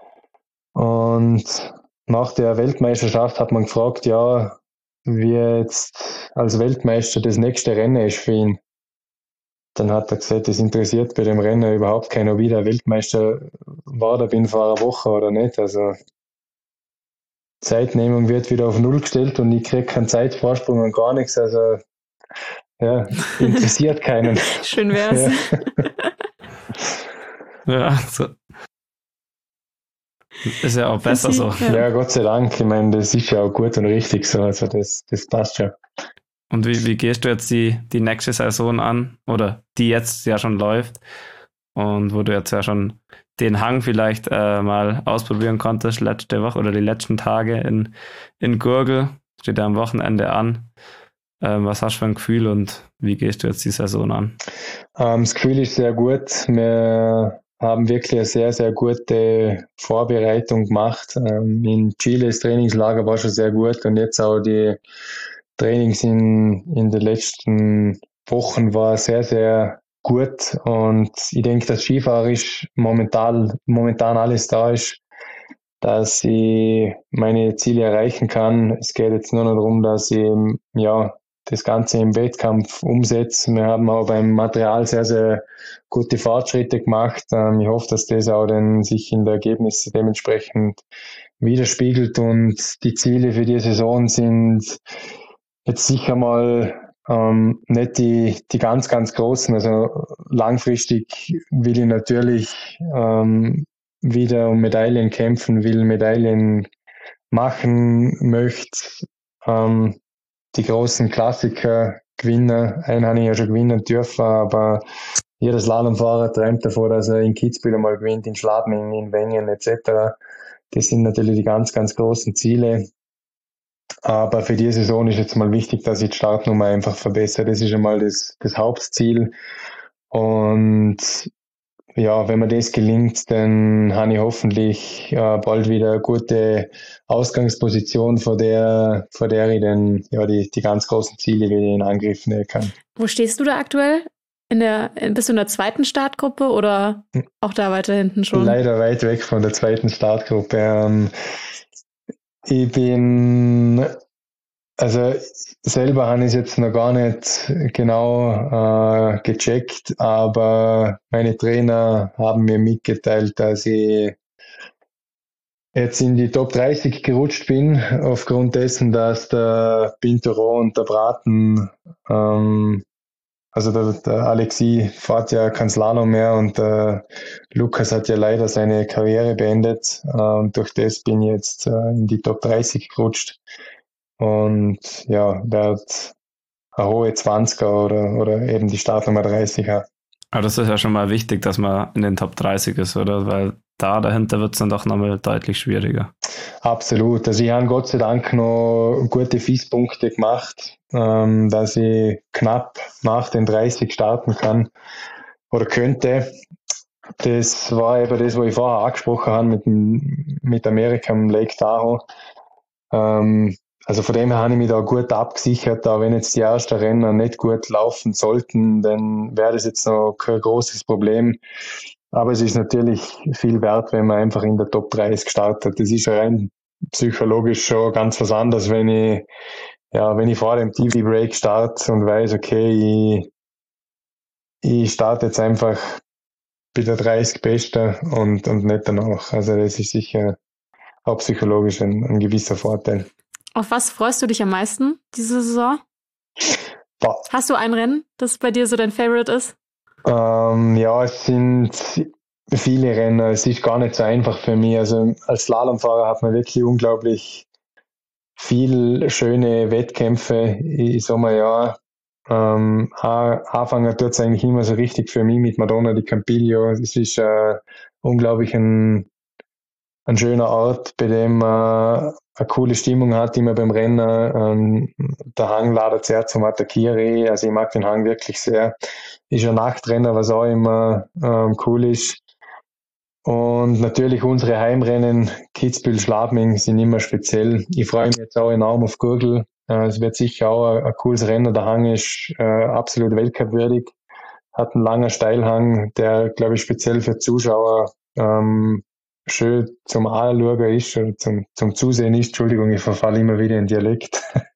Und nach der Weltmeisterschaft hat man gefragt, ja, wie jetzt als Weltmeister das nächste Rennen ist für ihn. Dann hat er gesagt, das interessiert bei dem Rennen überhaupt keiner, wie der Weltmeister war, da bin vor einer Woche oder nicht. Also Zeitnehmung wird wieder auf Null gestellt und ich kriege keinen Zeitvorsprung und gar nichts. Also ja, interessiert keinen. Schön wär's. Ja, ja so. Ist ja auch besser so. Ja. ja, Gott sei Dank. Ich meine, das ist ja auch gut und richtig so. Also das, das passt schon. Und wie, wie gehst du jetzt die, die nächste Saison an? Oder die jetzt ja schon läuft und wo du jetzt ja schon den Hang vielleicht äh, mal ausprobieren konntest letzte Woche oder die letzten Tage in, in Gurgel. Steht ja am Wochenende an. Ähm, was hast du für ein Gefühl und wie gehst du jetzt die Saison an? Ähm, das Gefühl ist sehr gut. Wir haben wirklich eine sehr, sehr gute Vorbereitung gemacht. Ähm, in Chile das Trainingslager war schon sehr gut und jetzt auch die Trainings in, in den letzten Wochen war sehr, sehr gut und ich denke, dass skifahrerisch momentan, momentan alles da ist, dass ich meine Ziele erreichen kann. Es geht jetzt nur noch darum, dass ich ja, das Ganze im Wettkampf umsetze. Wir haben auch beim Material sehr, sehr gute Fortschritte gemacht. Ich hoffe, dass das auch dann sich in den Ergebnissen dementsprechend widerspiegelt und die Ziele für die Saison sind jetzt sicher mal ähm, nicht die, die ganz, ganz großen. Also langfristig will ich natürlich ähm, wieder um Medaillen kämpfen, will Medaillen machen, möchte ähm, die großen Klassiker gewinnen. Einen habe ich ja schon gewinnen dürfen, aber jeder Slalomfahrer träumt davor, dass er in Kitzbühel mal gewinnt, in Schladming, in Wengen et cetera. Das sind natürlich die ganz, ganz großen Ziele. Aber für die Saison ist jetzt mal wichtig, dass ich die Startnummer einfach verbessere. Das ist einmal das, das Hauptziel. Und ja, wenn mir das gelingt, dann habe ich hoffentlich äh, bald wieder eine gute Ausgangsposition, vor der, vor der ich dann ja, die, die ganz großen Ziele wieder in Angriff nehmen kann. Wo stehst du da aktuell? In der, bist du in der zweiten Startgruppe oder auch da weiter hinten schon? Leider weit weg von der zweiten Startgruppe. Ähm, ich bin, also selber habe ich es jetzt noch gar nicht genau äh, gecheckt, aber meine Trainer haben mir mitgeteilt, dass ich jetzt in die Top dreißig gerutscht bin, aufgrund dessen, dass der Pinturo und der Braten, ähm, also der, der Alexis fährt ja kein Slalom mehr und der Lukas hat ja leider seine Karriere beendet. Äh, und durch das bin ich jetzt äh, in die Top dreißig gerutscht. Und ja, wird eine hohe zwanziger oder, oder eben die Startnummer dreißig haben. Aber das ist ja schon mal wichtig, dass man in den Top dreißig ist, oder? Weil da dahinter wird es dann doch nochmal deutlich schwieriger. Absolut. Also ich habe Gott sei Dank noch gute F I S-Punkte gemacht, ähm, dass ich knapp nach den dreißig starten kann oder könnte. Das war eben das, was ich vorher angesprochen habe mit, mit Amerika im Lake Tahoe. Ähm, Also von dem her habe ich mich da gut abgesichert, auch wenn jetzt die ersten Rennen nicht gut laufen sollten, dann wäre das jetzt noch kein großes Problem. Aber es ist natürlich viel wert, wenn man einfach in der Top dreißig startet. Das ist rein psychologisch schon ganz was anderes, wenn ich, ja, wenn ich vor dem T V-Break starte und weiß, okay, ich, ich starte jetzt einfach bei der dreißig Beste und, und nicht danach. Also das ist sicher auch psychologisch ein, ein gewisser Vorteil. Auf was freust du dich am meisten diese Saison? Boah. Hast du ein Rennen, das bei dir so dein Favorite ist? Ähm, ja, es sind viele Rennen. Es ist gar nicht so einfach für mich. Also als Slalomfahrer hat man wirklich unglaublich viele schöne Wettkämpfe. Ich sag mal, ja, ähm, anfangen tut es eigentlich immer so richtig für mich mit Madonna di Campiglio. Es ist äh, unglaublich ein ein schöner Ort, bei dem man äh, eine coole Stimmung hat, immer beim Rennen. Ähm, der Hang ladet sehr zum Attackieren. Also ich mag den Hang wirklich sehr. Ist ein Nachtrenner, was auch immer ähm, cool ist. Und natürlich unsere Heimrennen, Kitzbühel, Schladming, sind immer speziell. Ich freue mich jetzt auch enorm auf Gurgel. Äh, es wird sicher auch ein, ein cooles Rennen. Der Hang ist äh, absolut weltcupwürdig. Hat einen langen Steilhang, der, glaube ich, speziell für Zuschauer ähm, schön zum Anschauen ist, oder zum, zum Zusehen ist. Entschuldigung, ich verfalle immer wieder in Dialekt.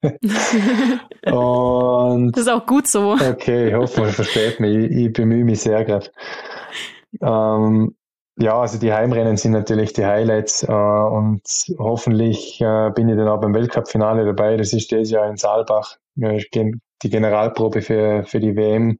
Und das ist auch gut so. Okay, ich hoffe, man versteht mich. Ich, ich bemühe mich sehr gerade. Ähm, ja, also die Heimrennen sind natürlich die Highlights äh, und hoffentlich äh, bin ich dann auch beim Weltcup-Finale dabei. Das ist dieses Jahr in Saalbach. Ja, ich gehe die Generalprobe für, für die W M.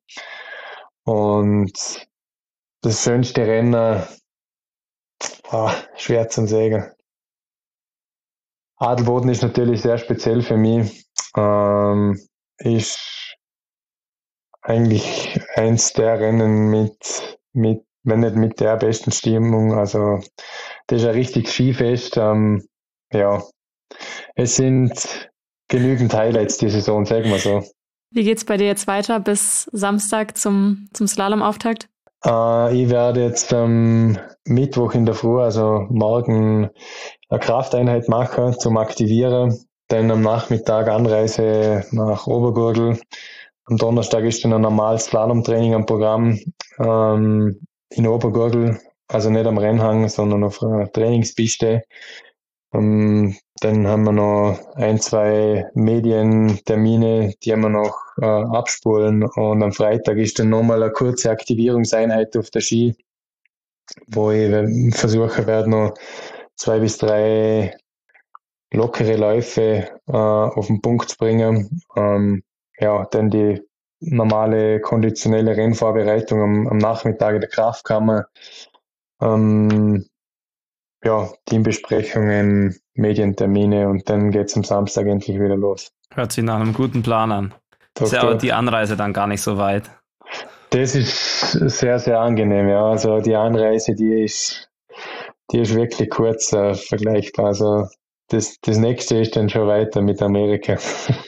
Und das schönste Rennen, Ah, schwer zu sagen. Adelboden ist natürlich sehr speziell für mich. Ähm, ist eigentlich eins der Rennen mit, mit, wenn nicht mit der besten Stimmung. Also, das ist ein richtig Skifest. Ähm, ja, es sind genügend Highlights die Saison, sagen wir so. Wie geht's bei dir jetzt weiter bis Samstag zum, zum Slalom-Auftakt? Äh, ich werde jetzt am Mittwoch in der Früh, also morgen, eine Krafteinheit machen zum Aktivieren. Dann am Nachmittag Anreise nach Obergurgl. Am Donnerstag ist dann ein normales Slalomtraining am Programm ähm, in Obergurgl, also nicht am Rennhang, sondern auf einer Trainingspiste. Um, dann haben wir noch ein, zwei Medientermine, die wir noch äh, abspulen. Und am Freitag ist dann nochmal eine kurze Aktivierungseinheit auf der Ski, wo ich versuchen werde, noch zwei bis drei lockere Läufe äh, auf den Punkt zu bringen. Ähm, ja, dann die normale konditionelle Rennvorbereitung am, am Nachmittag in der Kraftkammer. Ähm, ja, Teambesprechungen, Medientermine und dann geht's am Samstag endlich wieder los. Hört sich nach einem guten Plan an. Doch, ist ja aber doch. die Anreise dann gar nicht so weit. Das ist sehr, sehr angenehm, ja. Also die Anreise, die ist, die ist wirklich kurz äh, vergleichbar. Also das, das nächste ist dann schon weiter mit Amerika.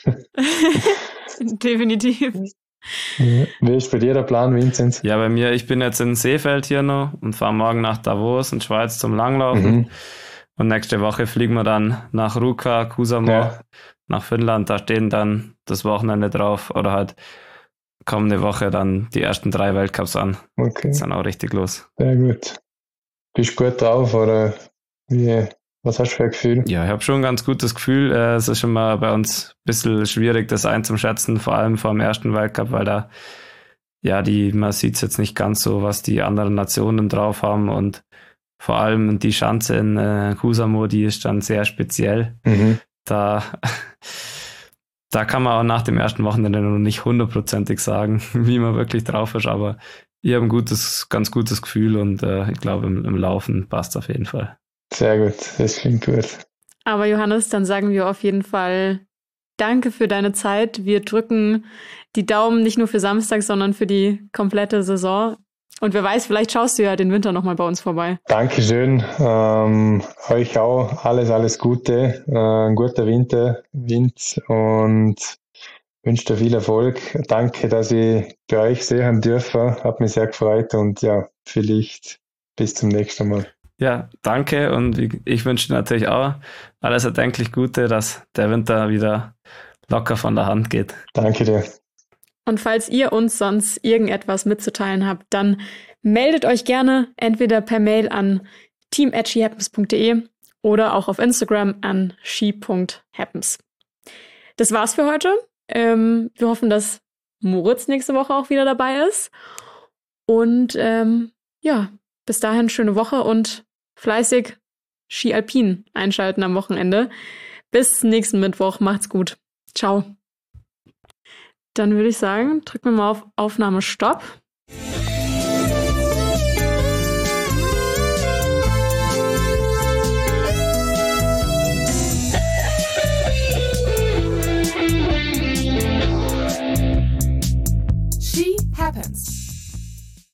Definitiv. Wie ist bei dir der Plan, Vinzenz? Ja, bei mir, ich bin jetzt in Seefeld hier noch und fahre morgen nach Davos in Schweiz zum Langlaufen. Mhm. Und nächste Woche fliegen wir dann nach Ruka, Kuusamo, Ja. nach Finnland. Da stehen dann das Wochenende drauf oder halt kommende Woche dann die ersten drei Weltcups an. Okay, Geht's dann auch richtig los. sehr gut. Bist du gut drauf oder wie, was hast du für ein Gefühl? Ja, ich habe schon ein ganz gutes Gefühl. Äh, Es ist schon mal bei uns ein bisschen schwierig, das einzuschätzen, vor allem vor dem ersten Weltcup, weil da, ja, die, man sieht es jetzt nicht ganz so, was die anderen Nationen drauf haben und vor allem die Schanze in äh, Kuusamo, die ist dann sehr speziell. Mhm. Da, da kann man auch nach dem ersten Wochenende noch nicht hundertprozentig sagen, wie man wirklich drauf ist, aber ich habe ein gutes, ganz gutes Gefühl und äh, ich glaube, im, im Laufen passt auf jeden Fall. Sehr gut, das klingt gut. Aber Johannes, dann sagen wir auf jeden Fall danke für deine Zeit. Wir drücken die Daumen nicht nur für Samstag, sondern für die komplette Saison. Und wer weiß, vielleicht schaust du ja den Winter nochmal bei uns vorbei. Dankeschön. Ähm, euch auch alles, alles Gute. Äh, ein guter Winter, Wind und wünsche dir viel Erfolg. Danke, dass ich bei euch sehen dürfen. Hat mich sehr gefreut und ja, vielleicht bis zum nächsten Mal. Ja, danke und ich wünsche dir natürlich auch alles erdenklich Gute, dass der Winter wieder locker von der Hand geht. Danke dir. Und falls ihr uns sonst irgendetwas mitzuteilen habt, dann meldet euch gerne entweder per Mail an team at she happens punkt de oder auch auf Instagram an she punkt happens. Das war's für heute. Ähm, wir hoffen, dass Moritz nächste Woche auch wieder dabei ist. Und ähm, ja, bis dahin schöne Woche und fleißig Ski Alpin einschalten am Wochenende. Bis nächsten Mittwoch. Macht's gut. Ciao. Dann würde ich sagen, drücken wir mal auf Aufnahme Stopp.